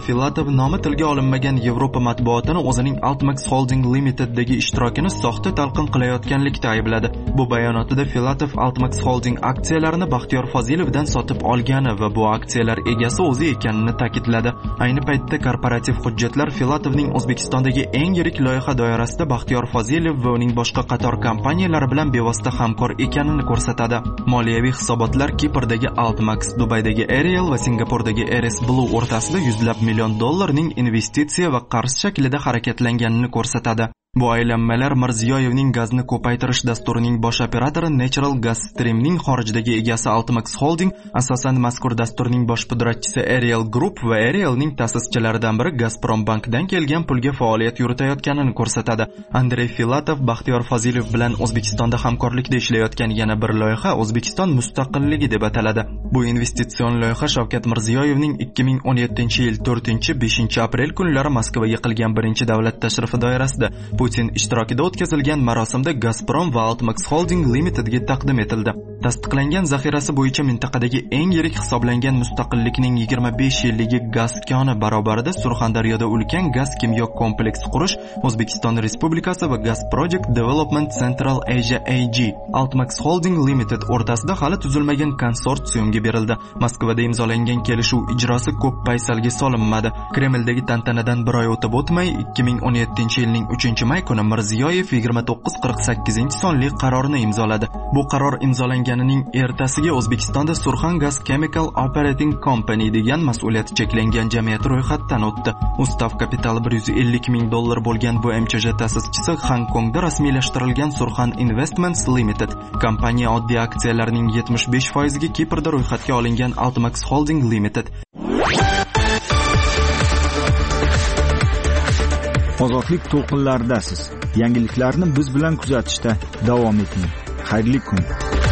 Filatov nomi tilga olinmagan Yevropa matbuotini o'zining Altmax Holding Limited'dagi ishtirokini soxta talqin qilayotganlikda aybladi. Bu bayonotida Filatov Altmax Holding aksiyalarini Baxtiyor Fozilovdan sotib olgani va bu aksiyalar egasi o'zi ekanini ta'kidladi. Ayni paytda korporativ hujjatlar Filatovning O'zbekistondagi eng yirik loyiha doirasida Baxtiyor Fozilov va uning boshqa qator kompaniyalari bilan bevosita hamkor ekanini ko'rsatadi. Moliyaviy hisobotlar Kiprdagi Altmax, Dubaydagi Ariel va Singapurdagi RS Blue o'rtasida $100 million investitsiya va qarz shaklida harakatlanganini ko'rsatadi. Bu aylanmalar Mirziyoyevning gazni ko'paytirish dasturining bosh operatori Natural Gas Streamning xorijdagi egasi Altmax Holding, asosan mazkur dasturning bosh pudratchisi Ariel Group va Arielning ta'sischilaridan biri Gazprom bankdan kelgan pulga faoliyat yuritayotganini ko'rsatadi. Andrey Filatov Baxtiyor Fozilov bilan O'zbekistonda hamkorlikda ishlayotgan yana bir loyiha O'zbekiston mustaqilligi deb ataladi. Bu investitsion loyiha Shavkat Mirziyoyevning 2017-yil 4-5 aprel kunlari Moskvaga qilgan birinchi davlat tashrifi doirasida Putin ishtirokida o'tkazilgan marosimda Gazprom va Altmax Holding Limited'ga taqdim etildi. Tasdiqlangan zaxirasi bo'yicha mintaqadagi eng yirik hisoblangan mustaqillikning 25 yilligi gaz koni barobarida Surxondaryoda ulkan gaz kimyo kompleksi qurish O'zbekiston Respublikasi va Gas Project Development Central Asia AG Altmax Holding Limited o'rtasida hali tuzilmagan konsorsiumga berildi. Moskvada imzolangan kelishuv ijrosi ko'p paysalga solinmadi. Kremldagi tantanadan bir oy o'tib o'tmay 2017-yilning 3-may kuni Mirziyoyev 2948 sonli qarorni imzoladi. Bu qaror imzolanganining ertasiga O'zbekistonda Surxon Gas Chemical Operating Company degan mas'uliyati cheklangan jamiyat ro'yxatdan o'tdi. Ustav kapitali $150 ming bo'lgan bu MChJ ta'sischisi Hongkongda rasmiylashtirilgan Surxon Investments Limited kompaniya oddiy aksiyalarining 75%ga Kiprda ro'yxatga olingan Altmax Holding Limited. Ozodlik to'lqinlaridasiz. Yangiliklarni biz bilan kuzatishda davom eting. Xayrli kun.